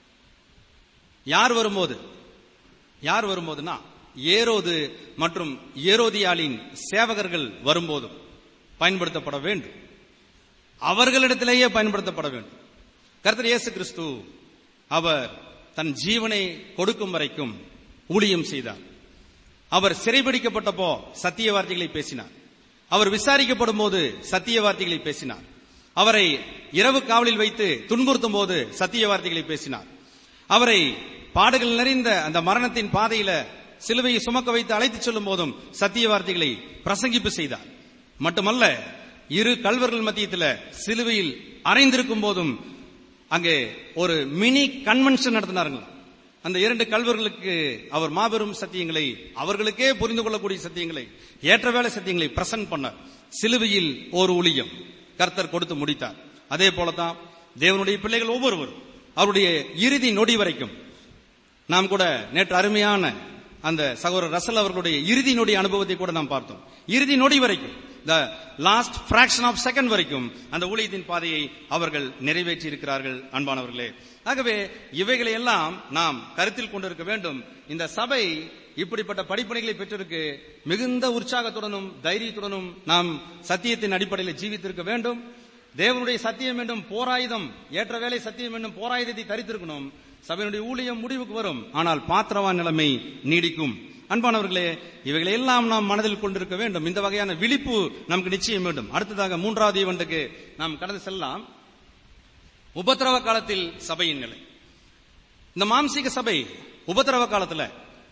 யார் வரும்போதுனா, ஏரோது மற்றும் ஏரோதியாளின் சேவகர்கள் வரும்போதும் பயன்படுத்தப்பட வேண்டும், அவர்களிடத்திலேயே பயன்படுத்தப்பட வேண்டும். கர்த்தர் இயேசு கிறிஸ்து அவர் தன் ஜீவனை கொடுக்கும் வரைக்கும் ஊழியம் செய்தார். அவர் சிறைபிடிக்கப்பட்டப்போ சத்திய வார்த்தைகளை பேசினார். அவர் விசாரிக்கப்படும் போது சத்திய வார்த்தைகளை பேசினார். அவரை இரவு காவலில் வைத்து துன்புறுத்தும் போது சத்திய வார்த்தைகளை பேசினார். அவரை பாடுகள் நிறைந்த அந்த மரணத்தின் பாதையில சிலுவையை சுமக்க வைத்து அழைத்துச் செல்லும் போதும் சத்திய வார்த்தைகளை பிரசங்கிப்பு செய்தார். மட்டுமல்ல, இரு கல்வர்கள் மத்தியத்தில் சிலுவையில் அறைந்திருக்கும் போதும் அங்கே ஒரு மினி கன்வென்ஷன் நடத்தினார்கள். அந்த 2 கல்வர்களுக்கு அவர் மாபெரும் சத்தியங்களை, அவர்களுக்கே புரிந்து கொள்ளக்கூடிய சத்தியங்களை, ஏற்ற வேலை சத்தியங்களை பிரசன்ட் பண்ணார். சிலுவையில் ஒரு ஊழியம் கர்த்தர் கொடுத்து முடித்தார். அதே போலதான் தேவனுடைய பிள்ளைகள் ஒவ்வொருவரும் அவருடைய இறுதி நொடி வரைக்கும், நாம் கூட நேற்று அருமையான அந்த சகோதரர் ரசல் அவர்களுடைய இறுதி நொடி அனுபவத்தை கூட நாம் பார்த்தோம். இறுதி நொடி வரைக்கும், the last fraction of second வரைக்கும் அந்த ஊழியத்தின் பாதையை அவர்கள் நிறைவேற்றி இருக்கிறார்கள். அன்பானவர்களே, ஆகவே இவைகளை எல்லாம் நாம் கருத்தில் கொண்டிருக்க வேண்டும். இந்த சபை இப்படிப்பட்ட படிப்பனைகளை பெற்றிருக்கு. மிகுந்த உற்சாகத்துடனும் தைரியத்துடனும் நாம் சத்தியத்தின் அடிப்படையில் ஜீவித்திருக்க வேண்டும். தேவனுடைய சத்தியம் என்னும் போராயுதம், ஏற்ற வேலை சத்தியம் என்னும் போராயுதத்தை தரித்திருக்கணும். சபையினுடைய ஊழியம் முடிவுக்கு வரும், ஆனால் பாத்திரவான் நிலைமை நீடிக்கும். அன்பானவர்களே, இவைகளை எல்லாம் நாம் மனதில் கொண்டிருக்க வேண்டும். இந்த வகையான விழிப்பு நமக்கு நிச்சயம் வேண்டும். அடுத்ததாக 3வது ஈவென்ட்டுக்கு நாம் கடந்து செல்லலாம். உபத்திரவ காலத்தில் சபையின் நிலை. இந்த மாம்சீக சபை உபத்திரவ காலத்தில்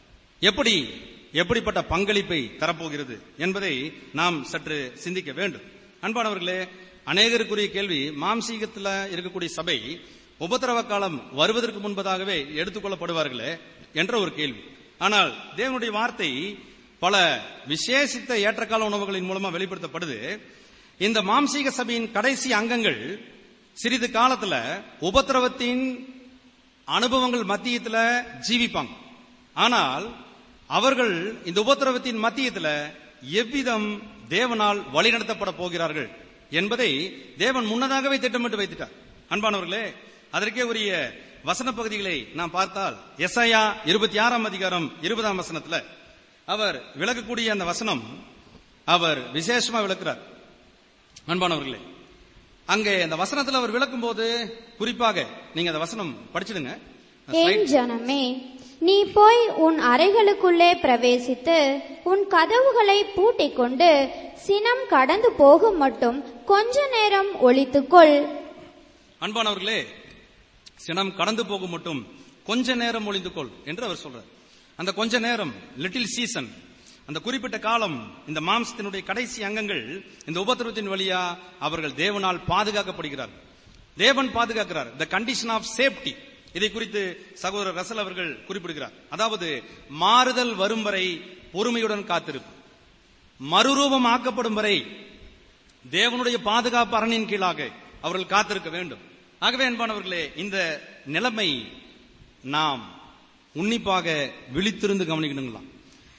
எப்படிப்பட்ட பங்களிப்பை தரப்போகிறது என்பதை நாம் சற்று சிந்திக்க வேண்டும். அன்பானவர்களே, அநேகருக்குரிய கேள்வி, மாம்சீகத்தில் இருக்கக்கூடிய சபை உபத்திரவ காலம் வருவதற்கு முன்பதாகவே எடுத்துக்கொள்ளப்படுவார்களே என்ற ஒரு கேள்வி. ஆனால் தேவனுடைய வார்த்தை பல விசேஷித்த ஏற்றக்கால உணவுகளின் மூலமா வெளிப்படுத்தப்படுது. இந்த மாம்சீக சபையின் கடைசி அங்கங்கள் சிறிது காலத்துல உபத்திரவத்தின் அனுபவங்கள் மத்தியத்துல ஜீவிப்பாங்க. ஆனால் அவர்கள் இந்த உபத்திரவத்தின் மத்தியத்துல எவ்விதம் தேவனால் வழிநடத்தப்பட போகிறார்கள் என்பதை தேவன் முன்னதாகவே திட்டமிட்டு வைத்துட்டார். அன்பானவர்களே, அதற்கே உரிய வசன பகுதிகளை நாம் பார்த்தால், எசாயா 26 அதிகாரம் 20 வசனத்துல அவர் விளக்கக்கூடிய அந்த வசனம் அவர் விசேஷமா விளக்குறார். அன்பானவர்களே, அங்கே அந்த வசனத்தில் அவர் விளக்கும் போது குறிப்பாக நீங்க அந்த வசனம் படிச்சிடுங்க. என் ஜனமே, நீ போய் உன் அறைகளுக்குள்ளே பிரவேசித்து உன் கதவுகளை பூட்டிக் கொண்டு சினம் கடந்து போகும் மட்டும் கொஞ்ச நேரம் ஒளித்துக்கொள். அன்பானவர்களே, சினம் கடந்து போகும் மட்டும் கொஞ்ச நேரம் ஒளிந்துக்கொள் என்று அவர் சொல்றார். அந்த கொஞ்ச நேரம், லிட்டில் சீசன், அந்த குறிப்பிட்ட காலம், இந்த மாம்சத்தினுடைய கடைசி அங்கங்கள் இந்த உபத்திரவத்தின் வழியா அவர்கள் தேவனால் பாதுகாக்கப்படுகிறார். தேவன் பாதுகாக்கிறார். The condition of safety. இதை குறித்து சகோதரர் ரசல் அவர்கள் குறிப்பிடுகிறார். அதாவது மாறுதல் வரும் வரை பொறுமையுடன் காத்திருப்பு, மறுரூபம் ஆக்கப்படும் வரை தேவனுடைய பாதுகாப்பு அரணின் கீழாக அவர்கள் காத்திருக்க வேண்டும். ஆகவே அன்பானவர்களே, இந்த நிலைமை நாம் உன்னிப்பாக விழித்திருந்து கவனிக்கணுங்களாம்.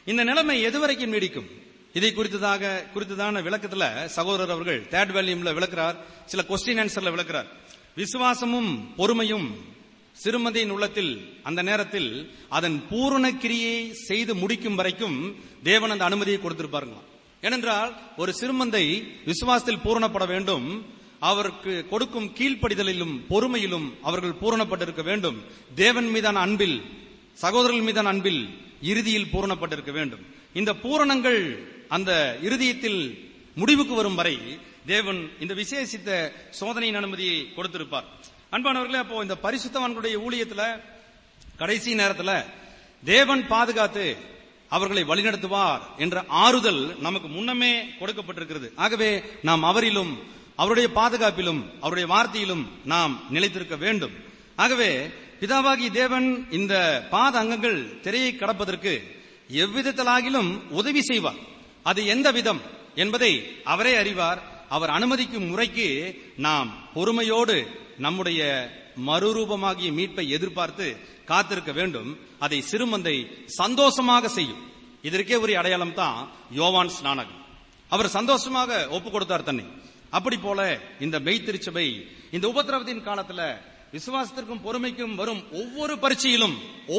இந்த நிலைமை எதுவரைக்கும் நீடிக்கும்? இதை குறித்ததான விளக்கத்துல சகோதரர் அவர்கள் 3rd வால்யூம்ல விளக்குறார். சில கொஸ்டின் ஆன்சர்ல விளக்குறார். விசுவாசமும் பொறுமையும் சிறுமந்தையின் உள்ளத்தில் அந்த நேரத்தில் அதன் பூரண கிரியை செய்து முடிக்கும் வரைக்கும் தேவன் அந்த அனுமதியை கொடுத்திருப்பாருங்க. ஏனென்றால் ஒரு சிறுமந்தை விசுவாசத்தில் பூரணப்பட வேண்டும். அவருக்கு கொடுக்கும் கீழ்ப்படிதலிலும் பொறுமையிலும் அவர்கள் பூரணப்பட்டிருக்க வேண்டும். தேவன் மீதான அன்பில், சகோதரர்கள் மீதான அன்பில் இறுதியில் பூரணப்பட்டிருக்க வேண்டும். இந்த பூரணங்கள் அந்த இறுதியத்தில் முடிவுக்கு வரும் வரை தேவன் இந்த விசேஷித்த சோதனையின் அனுமதியை கொடுத்திருப்பார். அன்பானவர்களே, அப்போ இந்த பரிசுத்தவான்களுடைய ஊழியத்துல கடைசி நேரத்துல தேவன் பாதுகாத்து அவர்களை வழிநடத்துவார் என்ற ஆறுதல் நமக்கு முன்னமே கொடுக்கப்பட்டிருக்கிறது. ஆகவே நாம் அவரிலும் அவருடைய பாதுகாப்பிலும் அவருடைய வார்த்தையிலும் நாம் நிலைத்திருக்க வேண்டும். ஆகவே பிதாவாகி தேவன் இந்த பாத அங்கங்கள் திரையை கடப்பதற்கு எவ்விதத்திலாகிலும் உதவி செய்வார். அது எந்த விதம் என்பதை அவரே அறிவார். அவர் அனுமதிக்கும் முறைக்கு நாம் பொறுமையோடு நம்முடைய மறுரூபமாகிய மீட்பை எதிர்பார்த்து காத்திருக்க வேண்டும். அதை சிறுமந்தை சந்தோஷமாக செய்யும். இதற்கே ஒரு அடையாளம் தான் யோவான் ஸ்நானகன். அவர் சந்தோஷமாக ஒப்பு கொடுத்தார் தன்னை. அப்படி போல இந்த மெய்த்திருச்சபை இந்த உபத்திரவத்தின் காலத்துல விசுவாசத்திற்கும் பொறுமைக்கும் வரும் ஒவ்வொரு பரீட்சையிலும்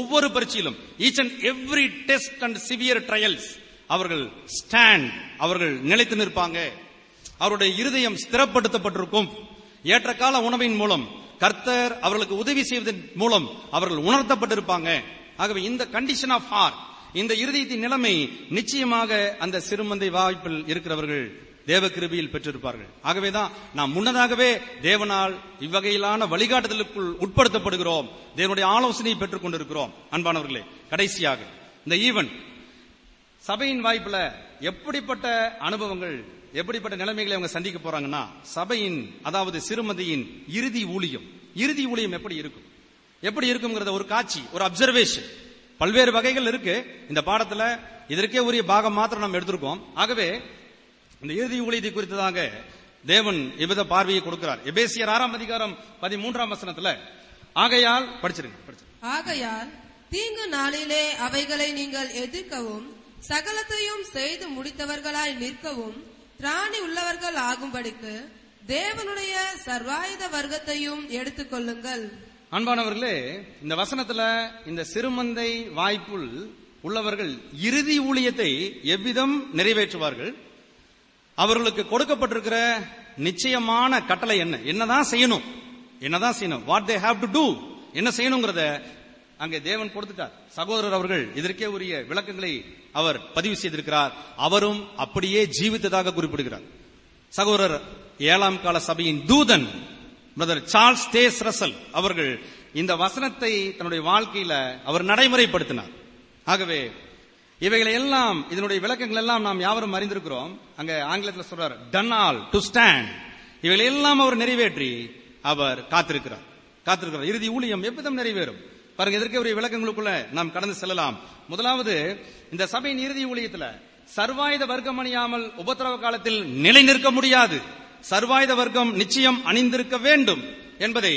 each and every test and severe trials அவர்கள் ஸ்டாண்ட், அவர்கள் நிலைத்து நிற்பாங்க. அவருடைய இருதயம் ஸ்திரப்படுத்தப்பட்டிருக்கும். ஏற்ற கால உணவின் மூலம் கர்த்தர் அவர்களுக்கு உதவி செய்வதன் மூலம் அவர்கள் உணர்த்தப்பட்டிருப்பாங்க. ஆகவே இந்த கண்டிஷன் ஆஃப் ஹார்ட், இந்த இருதயத்தின் நிலைமை நிச்சயமாக அந்த சிறுமந்தை வாய்ப்பில் இருக்கிறவர்கள் தேவ கிருபையில் பெற்றிருப்பார்கள். ஆகவேதான் நாம் முன்னதாகவே தேவனால் இவ்வகையிலான வழிகாட்டுதலுக்குள் உட்படுத்தப்படுகிறோம். தேவனுடைய ஆலோசனையை பெற்றுக் கொண்டிருக்கிறோம். அன்பானவர்களே, கடைசியாக இந்த ஈவென்ட் சபையின் வாய்ப்புல எப்படிப்பட்ட அனுபவங்கள், எப்படிப்பட்ட நிலைமைகளை அவங்க சந்திக்க போறாங்கன்னா, சபையின் அதாவது சிறுமந்தையின் இறுதி ஊழியம் எப்படி இருக்கும்ங்கறத ஒரு காட்சி, ஒரு அப்சர்வேஷன். பல்வேறு வகைகள் இருக்கு இந்த பாடத்துல. இதற்கே உரிய பாகம் மாத்திரம் நம்ம எடுத்திருக்கோம். ஆகவே இந்த இறுதி ஊழியத்தை குறித்ததாக தேவன் எவ்வித பார்வையை கொடுக்கிறார். எபேசியர் 6ஆம் அதிகாரம் 13ஆம் வசனத்துல, ஆகையால் ஆகையால் தீங்கு நாளிலே அவைகளை நீங்கள் எதிர்க்கவும் சகலத்தையும் செய்து முடித்தவர்களாய் நிற்கவும் திராணி உள்ளவர்கள் ஆகும்படிக்கு தேவனுடைய சர்வாயுத வர்க்கத்தையும் எடுத்துக் கொள்ளுங்கள். அன்பானவர்களே, இந்த வசனத்துல இந்த சிறுமந்தை வாய்ப்புள் உள்ளவர்கள் இறுதி ஊழியத்தை எவ்விதம் நிறைவேற்றுவார்கள், அவர்களுக்கு கொடுக்கப்பட்டிருக்கிற நிச்சயமான கட்டளை என்னதான் செய்யணும், what they have to do, என்ன செய்யணுங்கிறத அங்கே தேவன் கொடுத்துட்டார். சகோதரர் அவர்கள் இதற்கே உரிய விளக்கங்களை அவர் பதிவு செய்திருக்கிறார். அவரும் அப்படியே ஜீவித்ததாக குறிப்பிடுகிறார். சகோதரர் 7ஆம் கால சபையின் தூதன் பிரதர் சார்ல்ஸ் டேஸ் ரசல் அவர்கள் இந்த வசனத்தை தன்னுடைய வாழ்க்கையில அவர் நடைமுறைப்படுத்தினார். ஆகவே இவைகளை எல்லாம், இதனுடைய விளக்கங்கள் எல்லாம் நாம் யாவரும் அறிந்திருக்கிறோம். அங்க ஆங்கிலத்தில் சொல்றார் டன் ஆல் டு ஸ்டாண்ட். இவைகளை எல்லாம் அவர் நிறைவேற்றி அவர் காத்திருக்கிறார். இறுதி ஊழியம் எவ்விதம் நிறைவேறும் பாருங்க. இதற்கே ஒரு விளக்கங்களுக்குள்ள நாம் கடந்து செல்லலாம். முதலாவது, இந்த சபையின் இறுதி ஊழியத்துல சர்வாயுத வர்க்கம் அணியாமல் உபத்திரவ காலத்தில் நிலை நிற்க முடியாது. சர்வாயுத வர்க்கம் நிச்சயம் அணிந்திருக்க வேண்டும் என்பதை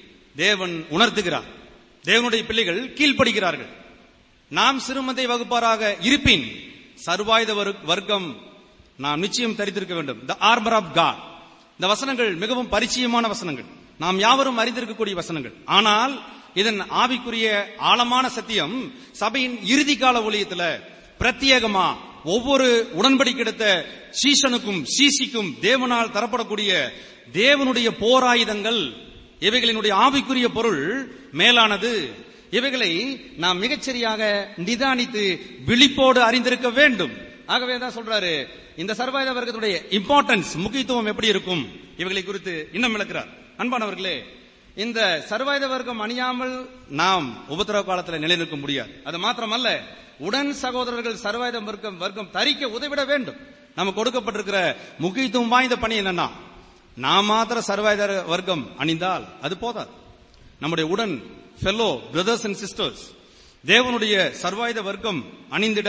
தேவன் உணர்த்துகிறார். தேவனுடைய பிள்ளைகள் கீழ்ப்படுகிறார்கள். நாம் சிறுமந்தை வகுப்பாராக இருப்பின் சர்வாயுத வர்க்கம் நாம் நிச்சயம் தரித்திருக்க வேண்டும். The armour of God. இந்த வசனங்கள் மிகவும் பரிச்சயமான வசனங்கள், நாம் யாவரும் அறிந்திருக்கக்கூடிய வசனங்கள். ஆனால் இதன் ஆவிக்குரிய ஆழமான சத்தியம் சபையின் இறுதி கால ஊழியத்துல பிரத்யேகமா ஒவ்வொரு உடன்படிக்கை எடுத்த சீஷனுக்கும் சீசிக்கும் தேவனால் தரப்படக்கூடிய தேவனுடைய போராயுதங்கள், இவைகளினுடைய ஆவிக்குரிய பொருள் மேலானது. இவைகளை நாம் மிகச்சரியாக நிதானித்து விழிப்போடு அறிந்திருக்க வேண்டும். ஆகவே தான் சொல்றாரு, இந்த சர்வாயுத வர்க்கத்துடைய இம்பார்ட்டன்ஸ், முக்கியத்துவம் எப்படி இருக்கும் இவைகளை குறித்து இன்னும் விளக்குறார். அன்பானவர்களே, இந்த சர்வாயுத வர்க்கம் அணியாமல் நாம் உபத்திரவ காலத்தில் நிலைநிற்க முடியாது. அது மாத்திரமல்ல, உடன் சகோதரர்கள் சர்வாயுத வர்க்கம் தரிக்க உதவிட வேண்டும். நமக்கு கொடுக்கப்பட்டிருக்கிற முக்கியத்துவம் வாய்ந்த பணி என்னன்னா, நாம் மாத்திர சர்வாயுத வர்க்கம் அணிந்தால் அது போதாது. நம்முடைய உடன் ஃபெல்லோ பிரதர்ஸ் அண்ட் சிஸ்டர்ஸ் தேவனுடைய சர்வாயுத வர்க்கம் அணிந்திட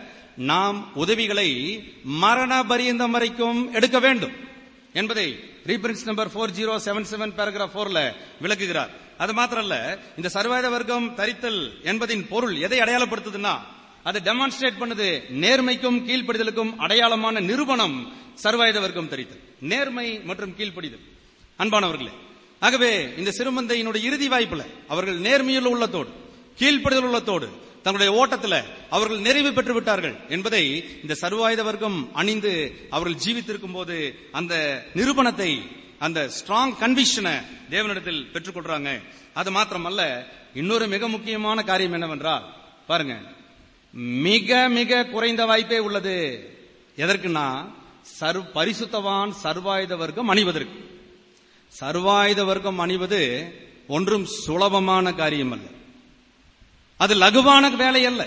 நாம் உதவிகளை மரண பரியந்தம் வரைக்கும் எடுக்க வேண்டும் என்பதை ரீபரன்ஸ் நம்பர் 4077 பேராகிராஃப் 4ல விளக்குகிறார். அது மாத்திரல்ல, இந்த சர்வாயுத வர்க்கம் தரித்தல் என்பதின் பொருள் எதை அடையாளப்படுத்துதுன்னா, அதை டெமான்ஸ்ட்ரேட் பண்ணது நேர்மைக்கும் கீழ்ப்படிதலுக்கும் அடையாளமான நிரூபணம் சர்வாயுத வர்க்கம் தரித்தது. நேர்மை மற்றும் கீழ்ப்படிதல். அன்பானவர்களே, ஆகவே இந்த சிறுமந்தையினுடைய இறுதி வாய்ப்புல அவர்கள் நேர்மையுள்ள உள்ளத்தோடு கீழ்ப்படிதல் உள்ளத்தோடு தங்களுடைய ஓட்டத்தில் அவர்கள் நிறைவு பெற்று விட்டார்கள் என்பதை இந்த சர்வாயுத வர்க்கம் அணிந்து அவர்கள் ஜீவித்திருக்கும் போது அந்த நிரூபணத்தை, அந்த ஸ்ட்ராங் கன்விக்ஷனை தேவனிடத்தில் பெற்றுக்கொள்றாங்க. அது மாத்திரமல்ல, இன்னொரு மிக முக்கியமான காரியம் என்னவென்றால், பாருங்க, மிக மிக குறைந்த வாய்ப்பே உள்ளது. எதற்குன்னா பரிசுத்தவான் சர்வாயுத வர்க்கம் அணிவதற்கு. சர்வாயுத வர்க்கம் அணிவது ஒன்றும் சுலபமான காரியம் அல்ல, அது லகுவான வேலை அல்ல.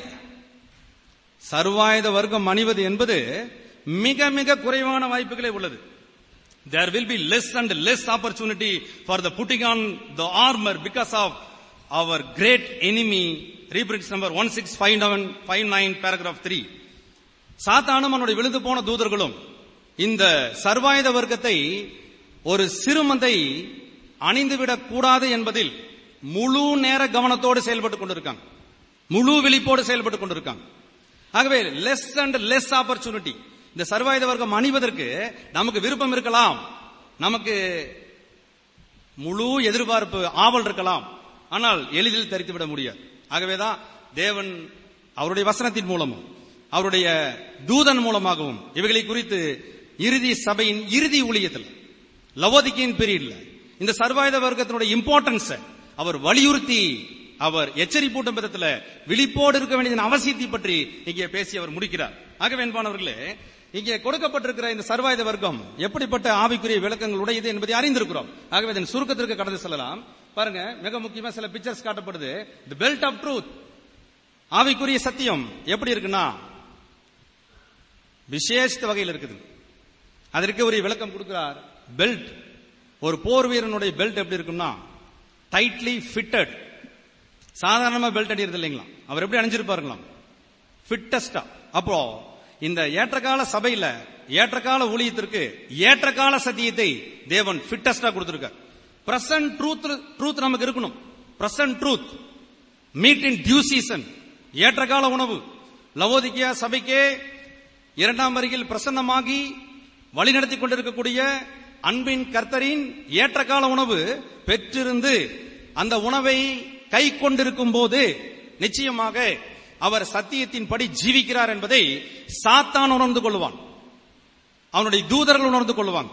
சர்வாயுத வர்க்கம் அணிவது என்பது மிக மிக குறைவான வாய்ப்புகளே உள்ளது. There will be less and less opportunity for the putting on the armor because of our great enemy. Reprints number 1659 paragraph 3. சாத்தானும் அவனுடைய விழுந்து போன தூதர்களும் இந்த சர்வாயுத வர்க்கத்தை ஒரு சிறுமந்தை அணிந்துவிடக் கூடாது என்பதில் முழு நேர கவனத்தோடு செயல்பட்டுக் கொண்டிருக்காங்க, முழு விழிப்போடு செயல்பட்டுக் கொண்டிருக்காங்க. ஆகவே லெஸ் அண்ட் லெஸ் ஆப்பர்ச்சுனிட்டி. இந்த சர்வாயுத வர்க்கம் அணிவதற்கு நமக்கு விருப்பம் இருக்கலாம், நமக்கு முழு எதிர்பார்ப்பு ஆவல் இருக்கலாம், ஆனால் எளிதில் தரித்துவிட முடியாது. ஆகவேதான் தேவன் அவருடைய வசனத்தின் மூலமும் அவருடைய தூதன் மூலமாகவும் இவைகளை குறித்து இறுதி சபையின் இறுதி ஊழியத்தில் லவோதிக்கியின் பீரியட்ல இந்த சர்வாயுத வர்க்கத்தினுடைய இம்பார்ட்டன்ஸ் அவர் வலியுறுத்தி, அவர் எச்சரிப்பூட்டும் விதத்தில் விழிப்போடு இருக்க வேண்டிய அவசியத்தை பற்றி இங்கே பேசி அவர் முடிக்கிறார். ஆகவே அன்பானவர்களே, இங்கே கொடுக்கப்பட்டிருக்கிற இந்த சர்வாயுத வர்க்கம் எப்படிப்பட்ட ஆவிக்குரிய விளக்கங்கள் உடையது என்பதை அறிந்திருக்கிறோம். ஆகவே இதன் சுருக்கத்திற்கு கடந்து செல்லலாம். பாருங்க, மிக முக்கியமா சில பிக்சர்ஸ் காட்டப்படுது. தி பெல்ட் ஆஃப் ட்ரூத், ஆவிக்குரிய சத்தியம் எப்படி இருக்குன்னா விசேஷ வகையில் இருக்குது. அதற்கு ஒரு விளக்கம் கொடுக்கிறார். பெல்ட், ஒரு போர் வீரனுடைய பெல்ட் எப்படி இருக்குன்னா டைட்லி ஃபிட்டட். சாதாரணமா பெல்ட் அடிக்கிறது இல்லைங்களா, அவர் எப்படி அணிஞ்சிருப்பாருங்களாம், ஃபிட்டஸ்டா. அப்போ இந்த ஏற்றகால சபையில ஏற்றகால ஊழியத்திற்கு ஏற்றகால சத்தியத்தை தேவன் ஃபிட்டஸ்டா கொடுத்திருக்கார். பிரசன்ட் ட்ரூத் நமக்கு இருக்கணும். Present truth, meat in due season, ஏற்றகால உணவு. லவோதிக்கியா சபைக்கே இரண்டாம் வருகையில் பிரசன்னமாகி வழிநடத்தி கொண்டிருக்கக்கூடிய அன்பின் கர்த்தரின் ஏற்றகால உணவு பெற்றிருந்து அந்த உணவை கை கொண்டிருக்கும் போது நிச்சயமாக அவர் சத்தியத்தின் படி ஜீவிக்கிறார் என்பதை சாத்தான் உணர்ந்து கொள்வான், அவனுடைய தூதர்கள் உணர்ந்து கொள்வாங்க.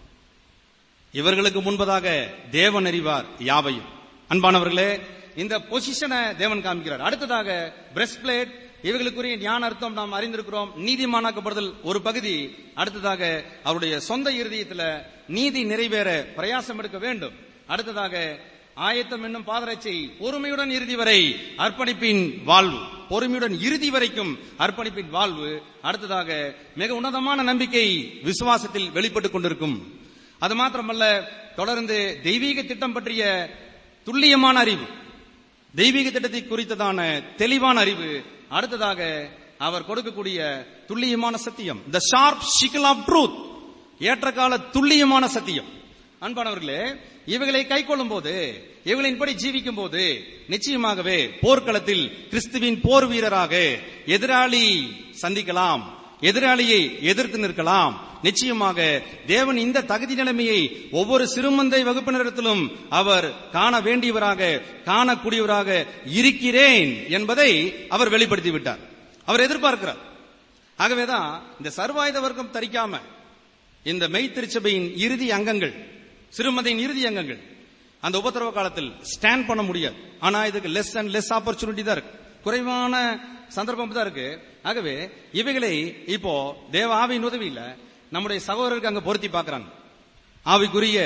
இவர்களுக்கு முன்பதாக தேவன் அறிவார் யாவையும். அன்பானவர்களே, இந்த பொசிஷனை தேவன் காமிக்கிறார். அடுத்ததாக பிரஸ்ட் பிளேட், இவர்களுக்குரிய ஞான அர்த்தம் நாம் அறிந்திருக்கிறோம். நீதிமானாக்கப்படுதல் ஒரு பகுதி. அடுத்ததாக அவருடைய சொந்த இருதயத்தில் நீதி நிறைவேற பிரயாசம் எடுக்க வேண்டும். அடுத்ததாக ஆயத்தம் என்னும் பாதரட்சை, பொறுமையுடன் இறுதி வரை அர்ப்பணிப்பின் வாழ்வு, பொறுமையுடன் இறுதி வரைக்கும் அர்ப்பணிப்பின் வாழ்வு. அடுத்ததாக மிக உன்னதமான நம்பிக்கை விசுவாசத்தில் வெளிப்பட்டுக் கொண்டிருக்கும். அது மாத்திரமல்ல, தொடர்ந்து தெய்வீக திட்டம் பற்றிய துல்லியமான அறிவு, தெய்வீக திட்டத்தை குறித்ததான தெளிவான அறிவு. அடுத்ததாக அவர் கொடுக்கக்கூடிய துல்லியமான சத்தியம், the sharp sickle of truth, ஏற்றகால துல்லியமான சத்தியம். அன்பானவர்களே, இவைகளை கை கொள்ளும் போது, இவைகளின்படி ஜீவிக்கும் போது நிச்சயமாகவே போர்க்களத்தில் கிறிஸ்துவின் போர் வீரராக எதிராளி சந்திக்கலாம், எதிராளியை எதிர்த்து நிற்கலாம். நிச்சயமாக தேவன் இந்த தகுதி நிலைமையை ஒவ்வொரு சிறுமந்தை வகுப்பினரிடத்திலும் அவர் காண வேண்டியவராக, காணக்கூடியவராக இருக்கிறேன் என்பதை அவர் வெளிப்படுத்தி விட்டார், அவர் எதிர்பார்க்கிறார். ஆகவேதான் இந்த சர்வாயுத வர்க்கம் தரிக்காம இந்த மெய்த்திருச்சபையின் இறுதி அங்கங்கள், சிறுமந்தையின் இறுதி அங்கங்கள் அந்த உபத்திரவ காலத்தில் ஸ்டாண்ட் பண்ண முடியாது. ஆனா இதுக்கு லெஸ் அண்ட் லெஸ் ஆப்பர்ச்சுனிட்டி தான் இருக்கு, குறைவான சந்தர்ப்பம் தான் இருக்கு. ஆகவே இவைகளை இப்போ தேவ ஆவியின் உதவியில நம்முடைய சகோதரருக்கு அங்க பொருத்தி பார்க்கிறாங்க. ஆவிக்குரிய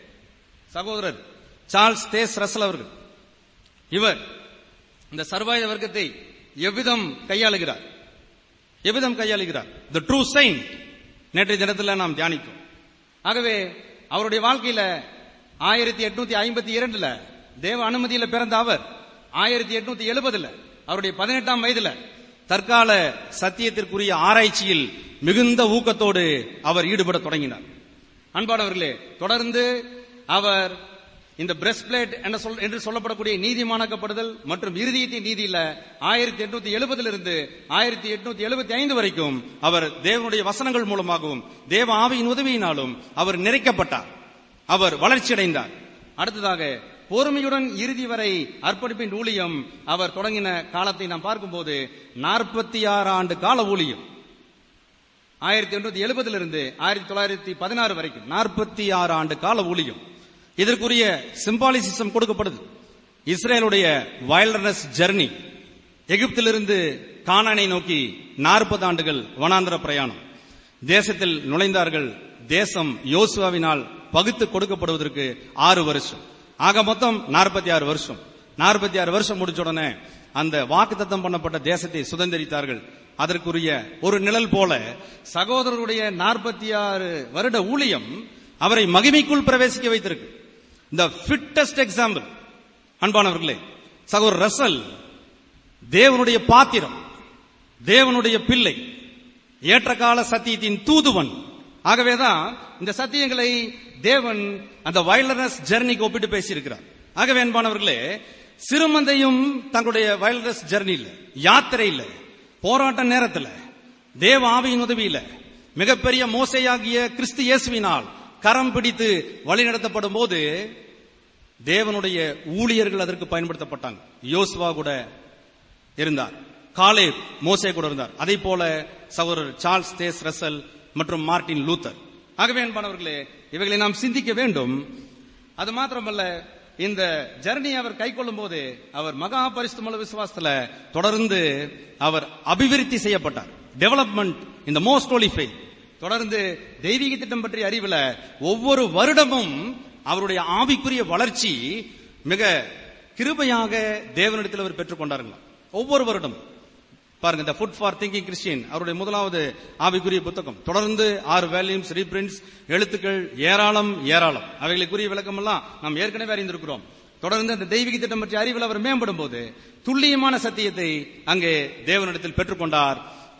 சகோதரர் சார்ல்ஸ் தேஸ் ரசல் அவர்கள், இவர் இந்த சர்வாயுத வர்க்கத்தை எவ்விதம் கையாளுகிறார், எவ்விதம் கையாளுகிறார், தி ட்ரூ செயின்ட், நேற்றைய தினத்தில் நாம் தியானித்தோம். ஆகவே அவருடைய வாழ்க்கையில 1852 தேவ அனுமதியில பிறந்த அவர் 1870 அவருடைய 18ஆம் வயதுல தற்கால சத்தியத்திற்குரிய ஆராய்ச்சியில் மிகுந்த ஊக்கத்தோடு அவர் ஈடுபட தொடங்கினார். அன்பானவர்களே, தொடர்ந்து அவர் இந்த பிரஸ்ட் பிளேட் என்று சொல்லப்படக்கூடிய நீதிமானாக்கப்படுதல் மற்றும் இருதயத்தின் நீதியில 1870 இருந்து 1875 வரைக்கும் அவர் தேவனுடைய வசனங்கள் மூலமாகவும் தேவ ஆவியின் உதவியினாலும் அவர் நிறைக்கப்பட்டார், அவர் வளர்ச்சியடைந்தார். அடுத்ததாக பொறுமையுடன் இறுதி வரை அர்ப்பணிப்பின் ஊழியம் அவர் தொடங்கின காலத்தை நாம் பார்க்கும்போது 46 ஆண்டு கால ஊழியம், 1870 இருந்து 1916 வரைக்கும் 46 ஆண்டு கால ஊழியம். இதற்குரிய சிம்பாலிசிசம் கொடுக்கப்படுது. இஸ்ரேலுடைய வைல்டர்னஸ் ஜெர்னி, எகிப்திலிருந்து கானானை நோக்கி 40 ஆண்டுகள் வனாந்தர பிரயாணம். தேசத்தில் நுழைந்தார்கள். தேசம் யோசுவாவினால் பகுத்து கொடுக்கப்படுவதற்கு 6 வருஷம், ஆக மொத்தம் 46 வருஷம். 46 வருஷம் முடிச்ச உடனே அந்த வாக்குத்தத்தம் பண்ணப்பட்ட தேசத்தை சுதந்திரித்தார்கள். அதற்குரிய ஒரு நிழல் போல சகோதரருடைய 46 வருட ஊழியம் அவரை மகிமைக்குள் பிரவேசிக்க வைத்திருக்கு. The fittest example, அன்பானவர்களே, சகோதரர் ரசல் தேவனுடைய பாத்திரம், தேவனுடைய பிள்ளை, ஏற்றகால சத்தியத்தின் தூதுவன். ஆகவேதான் இந்த சத்தியங்களை தேவன் அந்த வைல்டர்னஸ் ஜெர்னிக்கு ஒப்பிட்டு பேசியிருக்கிறார். ஆகவே அன்பானவர்களே, சிறுமந்தையும் தங்களுடைய வைல்டர்னஸ் ஜெர்னியில், யாத்திரையில், போராட்ட நேரத்தில் தேவ ஆவியின் உதவியில மிகப்பெரிய மோசையாகிய கிறிஸ்து இயேசுவினால் கரம் பிடித்து வழிநடத்தப்படும் போது தேவனுடைய ஊழியர்கள் அதற்கு பயன்படுத்தப்பட்டாங்க. யோசுவா கூட இருந்தார், காலேப் மோசே கூட இருந்தார், அதே போல சகோதரர் சார்ல்ஸ் தேஸ் ரசல் மற்றும் மார்ட்டின் லூத்தர். ஆகவே அன்பானவர்களே, இவைகளை நாம் சிந்திக்க வேண்டும். அது மாத்திரமல்ல, இந்த ஜர்னி அவர் கை கொள்ளும் போது அவர் மகா பரிசுத்தமுள்ள விசுவாசத்துல தொடர்ந்து அவர் அபிவிருத்தி செய்யப்பட்டார். Development in the most holy faith. தொடர்ந்து தெய்வீக திட்டம் பற்றிய அறிவுல ஒவ்வொரு வருடமும் அவருடைய ஆவிக்குரிய வளர்ச்சி மிக கிருபையாக தேவனிடத்தில் அவர் பெற்றுக் கொண்டாருங்களாம். ஒவ்வொரு வருடம் பாருங்க, இந்த ஃபுட் ஃபார் திங்கிங் கிறிஸ்டியன் அவருடைய முதலாவது ஆவிக்குரிய புத்தகம். தொடர்ந்து 6 வேல்யூம்ஸ், ரீபிரிண்ட்ஸ், எழுத்துக்கள் ஏராளம் ஏராளம். அவைகளுக்குரிய விளக்கம் எல்லாம் நாம் ஏற்கனவே அறிந்திருக்கிறோம். தொடர்ந்து அந்த தெய்வீக திட்டம் பற்றிய அறிவில் அவர் மேம்படும் போது துல்லியமான சத்தியத்தை அங்கே தேவனிடத்தில் பெற்றுக்கொண்டார்.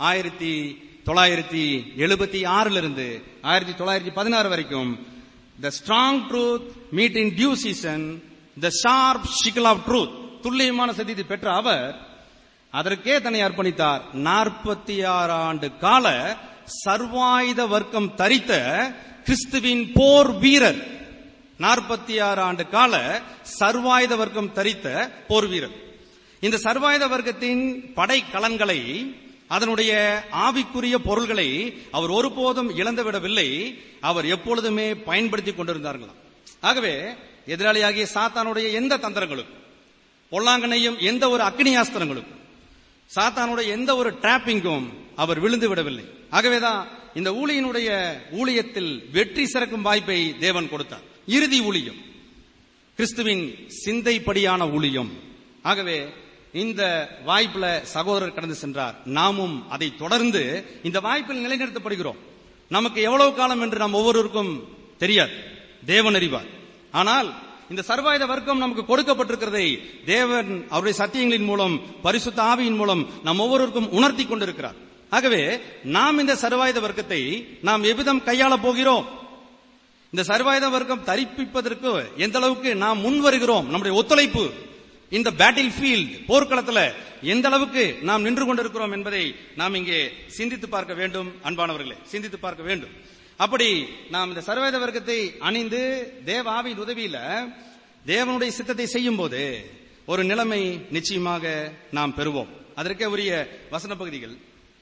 1976 இருந்து 1916 வரைக்கும் the strong truth meet in due season, the sharp sickle of truth, துல்லியமான சத்தியத்தை பெற்ற அவர் அதற்கே தன்னை அர்ப்பணித்தார். 46 ஆண்டு கால சர்வாயுத வர்க்கம் தரித்த கிறிஸ்துவின் போர் வீரர். 46 ஆண்டு கால சர்வாயுத வர்க்கம் தரித்த போர் வீரர். இந்த சர்வாயுத வர்க்கத்தின் படை கலன்களை, அதனுடைய ஆவிக்குரிய பொருள்களை அவர் ஒருபோதும் இழந்துவிடவில்லை. அவர் எப்பொழுதுமே பயன்படுத்திக் கொண்டிருந்தார்களாம். ஆகவே எதிராளியாகிய சாத்தானுடைய எந்த தந்திரங்களுக்கும், பொல்லாங்கனையும் எந்த ஒரு அக்னியாஸ்திரங்களுக்கும், சாத்தானுடைய எந்த ஒரு டிராப்பிங்கும் அவர் விழுந்து விடவில்லை. ஆகவேதான் இந்த ஊழியத்தில் வெற்றி சிறக்கும் வாய்ப்பை தேவன் கொடுத்தார். இறுதி ஊழியம் கிறிஸ்துவின் சிந்தைப்படியான ஊழியம். ஆகவே இந்த வாய்ப்புல சகோதரர் கடந்து சென்றார். நாமும் அதை தொடர்ந்து இந்த வாய்ப்பில் நிலைநிறுத்தப்படுகிறோம். நமக்கு எவ்வளவு காலம் என்று நாம் ஒவ்வொருவருக்கும் தெரியாது, தேவன் அறிவார். ஆனால் இந்த சர்வாயுத வர்க்கம் நமக்கு கொடுக்கப்பட்டிருக்கிறதை தேவன் அவருடைய சத்தியங்களின் மூலம், பரிசுத்த ஆவியின் மூலம் நாம் ஒவ்வொருவருக்கும் உணர்த்தி கொண்டிருக்கிறார். ஆகவே நாம் இந்த சர்வாயுத வர்க்கத்தை நாம் எவ்விதம் கையாள போகிறோம், இந்த சர்வாயுத வர்க்கம் தரிப்பிப்பதற்கு எந்த அளவுக்கு நாம் முன் வருகிறோம், நம்முடைய ஒத்துழைப்பு இந்த பேட்டில் ஃபீல்ட், போர்க்களத்தில் எந்த அளவுக்கு நாம் நின்று கொண்டிருக்கிறோம் என்பதை நாம் இங்கே சிந்தித்து பார்க்க வேண்டும். அன்பானவர்களே, சிந்தித்து பார்க்க வேண்டும். அப்படி நாம் இந்த சர்வாயுத வர்க்கத்தை அணிந்து தேவ ஆவியின் உதவியில தேவனுடைய சித்தத்தை செய்யும் போது ஒரு நிலைமை நிச்சயமாக நாம் பெறுவோம். அதற்கே உரிய வசன பகுதிகள்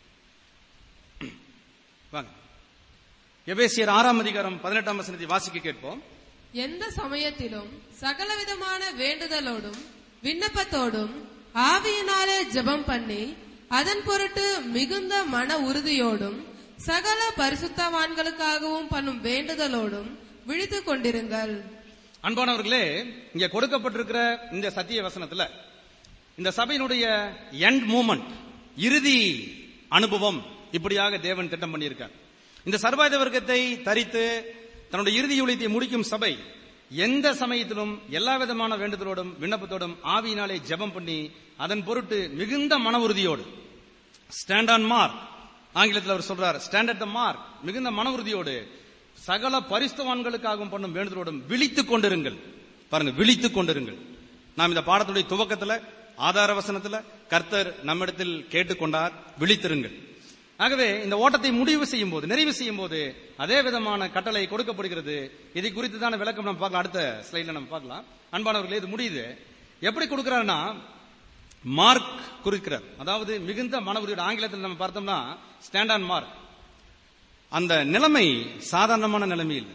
வாங்க. எபேசியர் 6ஆம் அதிகாரம் 18ஆம் வசனத்தை வாசிக்க கேட்போம். எந்த சமயத்திலும் சகலவிதமான வேண்டுதலோடும் விண்ணப்பத்தோடும் ஆவியினாலே ஜெபம் பண்ணி அதன் பொருட்டு மிகுந்த மன உறுதியோடும் சகல பரிசுத்தவான்களுக்காகவும் பண்ணும் வேண்டுதலோடும் விழித்துக் கொண்டிருங்கள். அன்பானவர்களே, இங்கே கொடுக்கப்பட்டிருக்கிற இந்த சத்திய வசனத்துல இந்த சபையினுடைய எண்ட் மூமெண்ட், இறுதி அனுபவம் இப்படியாக தேவன் திட்டம் பண்ணியிருக்கார். இந்த சர்வாயுத வர்க்கத்தை தரித்து தன்னுடைய இறுதி ஊழியத்தை முடிக்கும் சபை எந்த சமயத்திலும் எல்லா விதமான வேண்டுதலோடும் விண்ணப்பத்தோடும் ஆவியினாலே ஜெபம் பண்ணி அதன் பொருட்டு மிகுந்த மன உறுதியோடு, ஸ்டாண்ட் ஆன் மார்க், ஆங்கிலத்தில் அவர் சொல்றார், ஸ்டாண்ட் அட் த மார்க், மிகுந்த மன உறுதியோடு சகல பரிசுத்தவான்களுக்காகவும் பண்ணும் வேண்டுதலோடும் விழித்துக் கொண்டிருங்கள். பாருங்க, விழித்துக் கொண்டிருங்கள். நாம் இந்த பாடத்துடைய துவக்கத்துல ஆதார வசனத்துல கர்த்தர் நம்மிடத்தில் கேட்டுக்கொண்டார், விழித்திருங்கள். ஆகவே இந்த ஓட்டத்தை முடிவு செய்யும் போது, நிறைவு செய்யும் போது அதே விதமான கட்டளை கொடுக்கப்படுகிறது. இதை குறித்து தான விளக்கம் நம்ம பார்க்கலாம். அடுத்த ஸ்லைட்ல நம்ம பார்க்கலாம். அன்பானவர்களே, இது முடியுது. எப்படி கொடுக்கிறாருன்னா, மார்க் குறிக்கிறார். அதாவது மிகுந்த மன உறுதியோட, ஆங்கிலத்தில் நம்ம பார்த்தோம்னா ஸ்டாண்ட் ஆன் மார்க். அந்த நிலைமை சாதாரணமான நிலைமை இல்லை.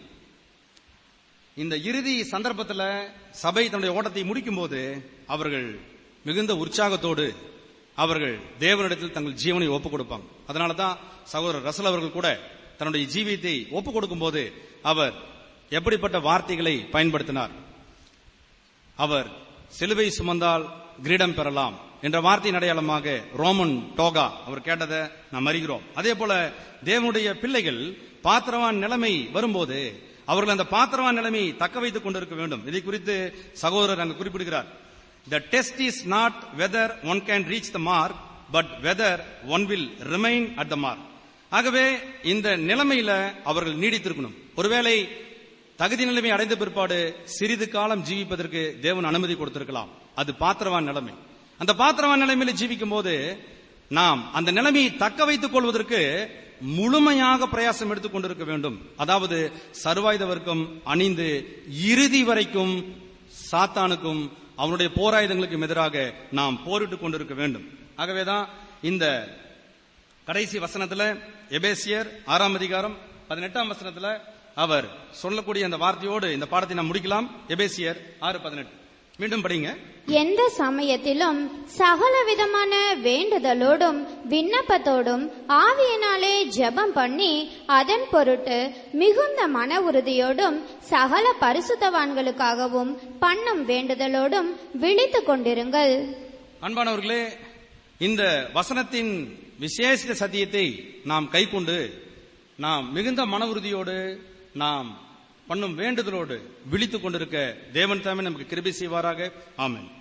இந்த இறுதி சந்தர்ப்பத்தில் சபை தன்னுடைய ஓட்டத்தை முடிக்கும் போது அவர்கள் மிகுந்த உற்சாகத்தோடு அவர்கள் தேவனிடத்தில் தங்கள் ஜீவனை ஒப்புக் கொடுப்பாங்க. அதனாலதான் சகோதரர் ரசல் அவர்கள் கூட தன்னுடைய ஜீவியத்தை ஒப்புக் கொடுக்கும் போது அவர் எப்படிப்பட்ட வார்த்தைகளை பயன்படுத்தினார். அவர் சிலுவை சுமந்தால் கிரீடம் பெறலாம் என்ற வார்த்தையின் அடையாளமாக ரோமன் டோகா அவர் கேட்டதை நாம் அறிகிறோம். அதே போல தேவனுடைய பிள்ளைகள் பாத்திரவான் நிலைமை வரும்போது அவர்கள் அந்த பாத்திரவான் நிலைமையை தக்க வைத்துக் கொண்டிருக்க வேண்டும். இதை குறித்து சகோதரர் அங்கு குறிப்பிடுகிறார். The test is not whether one can reach the mark, but whether one will remain at the mark. ஆகவே இந்த நிலைமையில அவர்கள் நீடித்திருக்கணும். ஒருவேளை தகுதி நிலைமை அடைந்த பிற்பாடு சிறிது காலம் ஜீவிப்பதற்கு தேவன் அனுமதி கொடுத்திருக்கலாம். அது பாத்திரவான் நிலைமை. அந்த பாத்திரவான் நிலைமையில ஜீவிக்கும் போது நாம் அந்த நிலைமையை தக்க வைத்துக் கொள்வதற்கு முழுமையாக பிரயாசம் எடுத்துக் கொண்டிருக்க வேண்டும். அதாவது சர்வாயுத வர்க்கம் அணிந்து இறுதி வரைக்கும் சாத்தானுக்கும் அவனுடைய போராயுதங்களுக்கும் எதிராக நாம் போரிட்டுக் கொண்டிருக்க வேண்டும். ஆகவேதான் இந்த கடைசி வசனத்துல எபேசியர் 6ஆம் அதிகாரம் 18ஆம் வசனத்துல அவர் சொல்லக்கூடிய அந்த வார்த்தையோடு இந்த பாடத்தை நாம் முடிக்கலாம். எபேசியர் 6:18 மீண்டும் படிங்க. எந்த சமயத்திலும் சகலவிதமான வேண்டுதலோடும் விண்ணப்பத்தோடும் ஆவியினாலே ஜெபம் பண்ணி அதன் பொருட்டு மிகுந்த மன உறுதியோடும் சகல பரிசுத்தவான்களுக்காகவும் பண்ணும் வேண்டுதலோடும் விழித்துக் கொண்டிருங்கள். அன்பானவர்களே, இந்த வசனத்தின் விசேஷ சத்தியத்தை நாம் கைக்கொண்டு நாம் மிகுந்த மன உறுதியோடு நாம் பண்ணும் வேண்டுதலோடு விழித்துக் கொண்டிருக்க தேவன் தாமே நமக்கு கிருபை செய்வாராக. ஆமென்.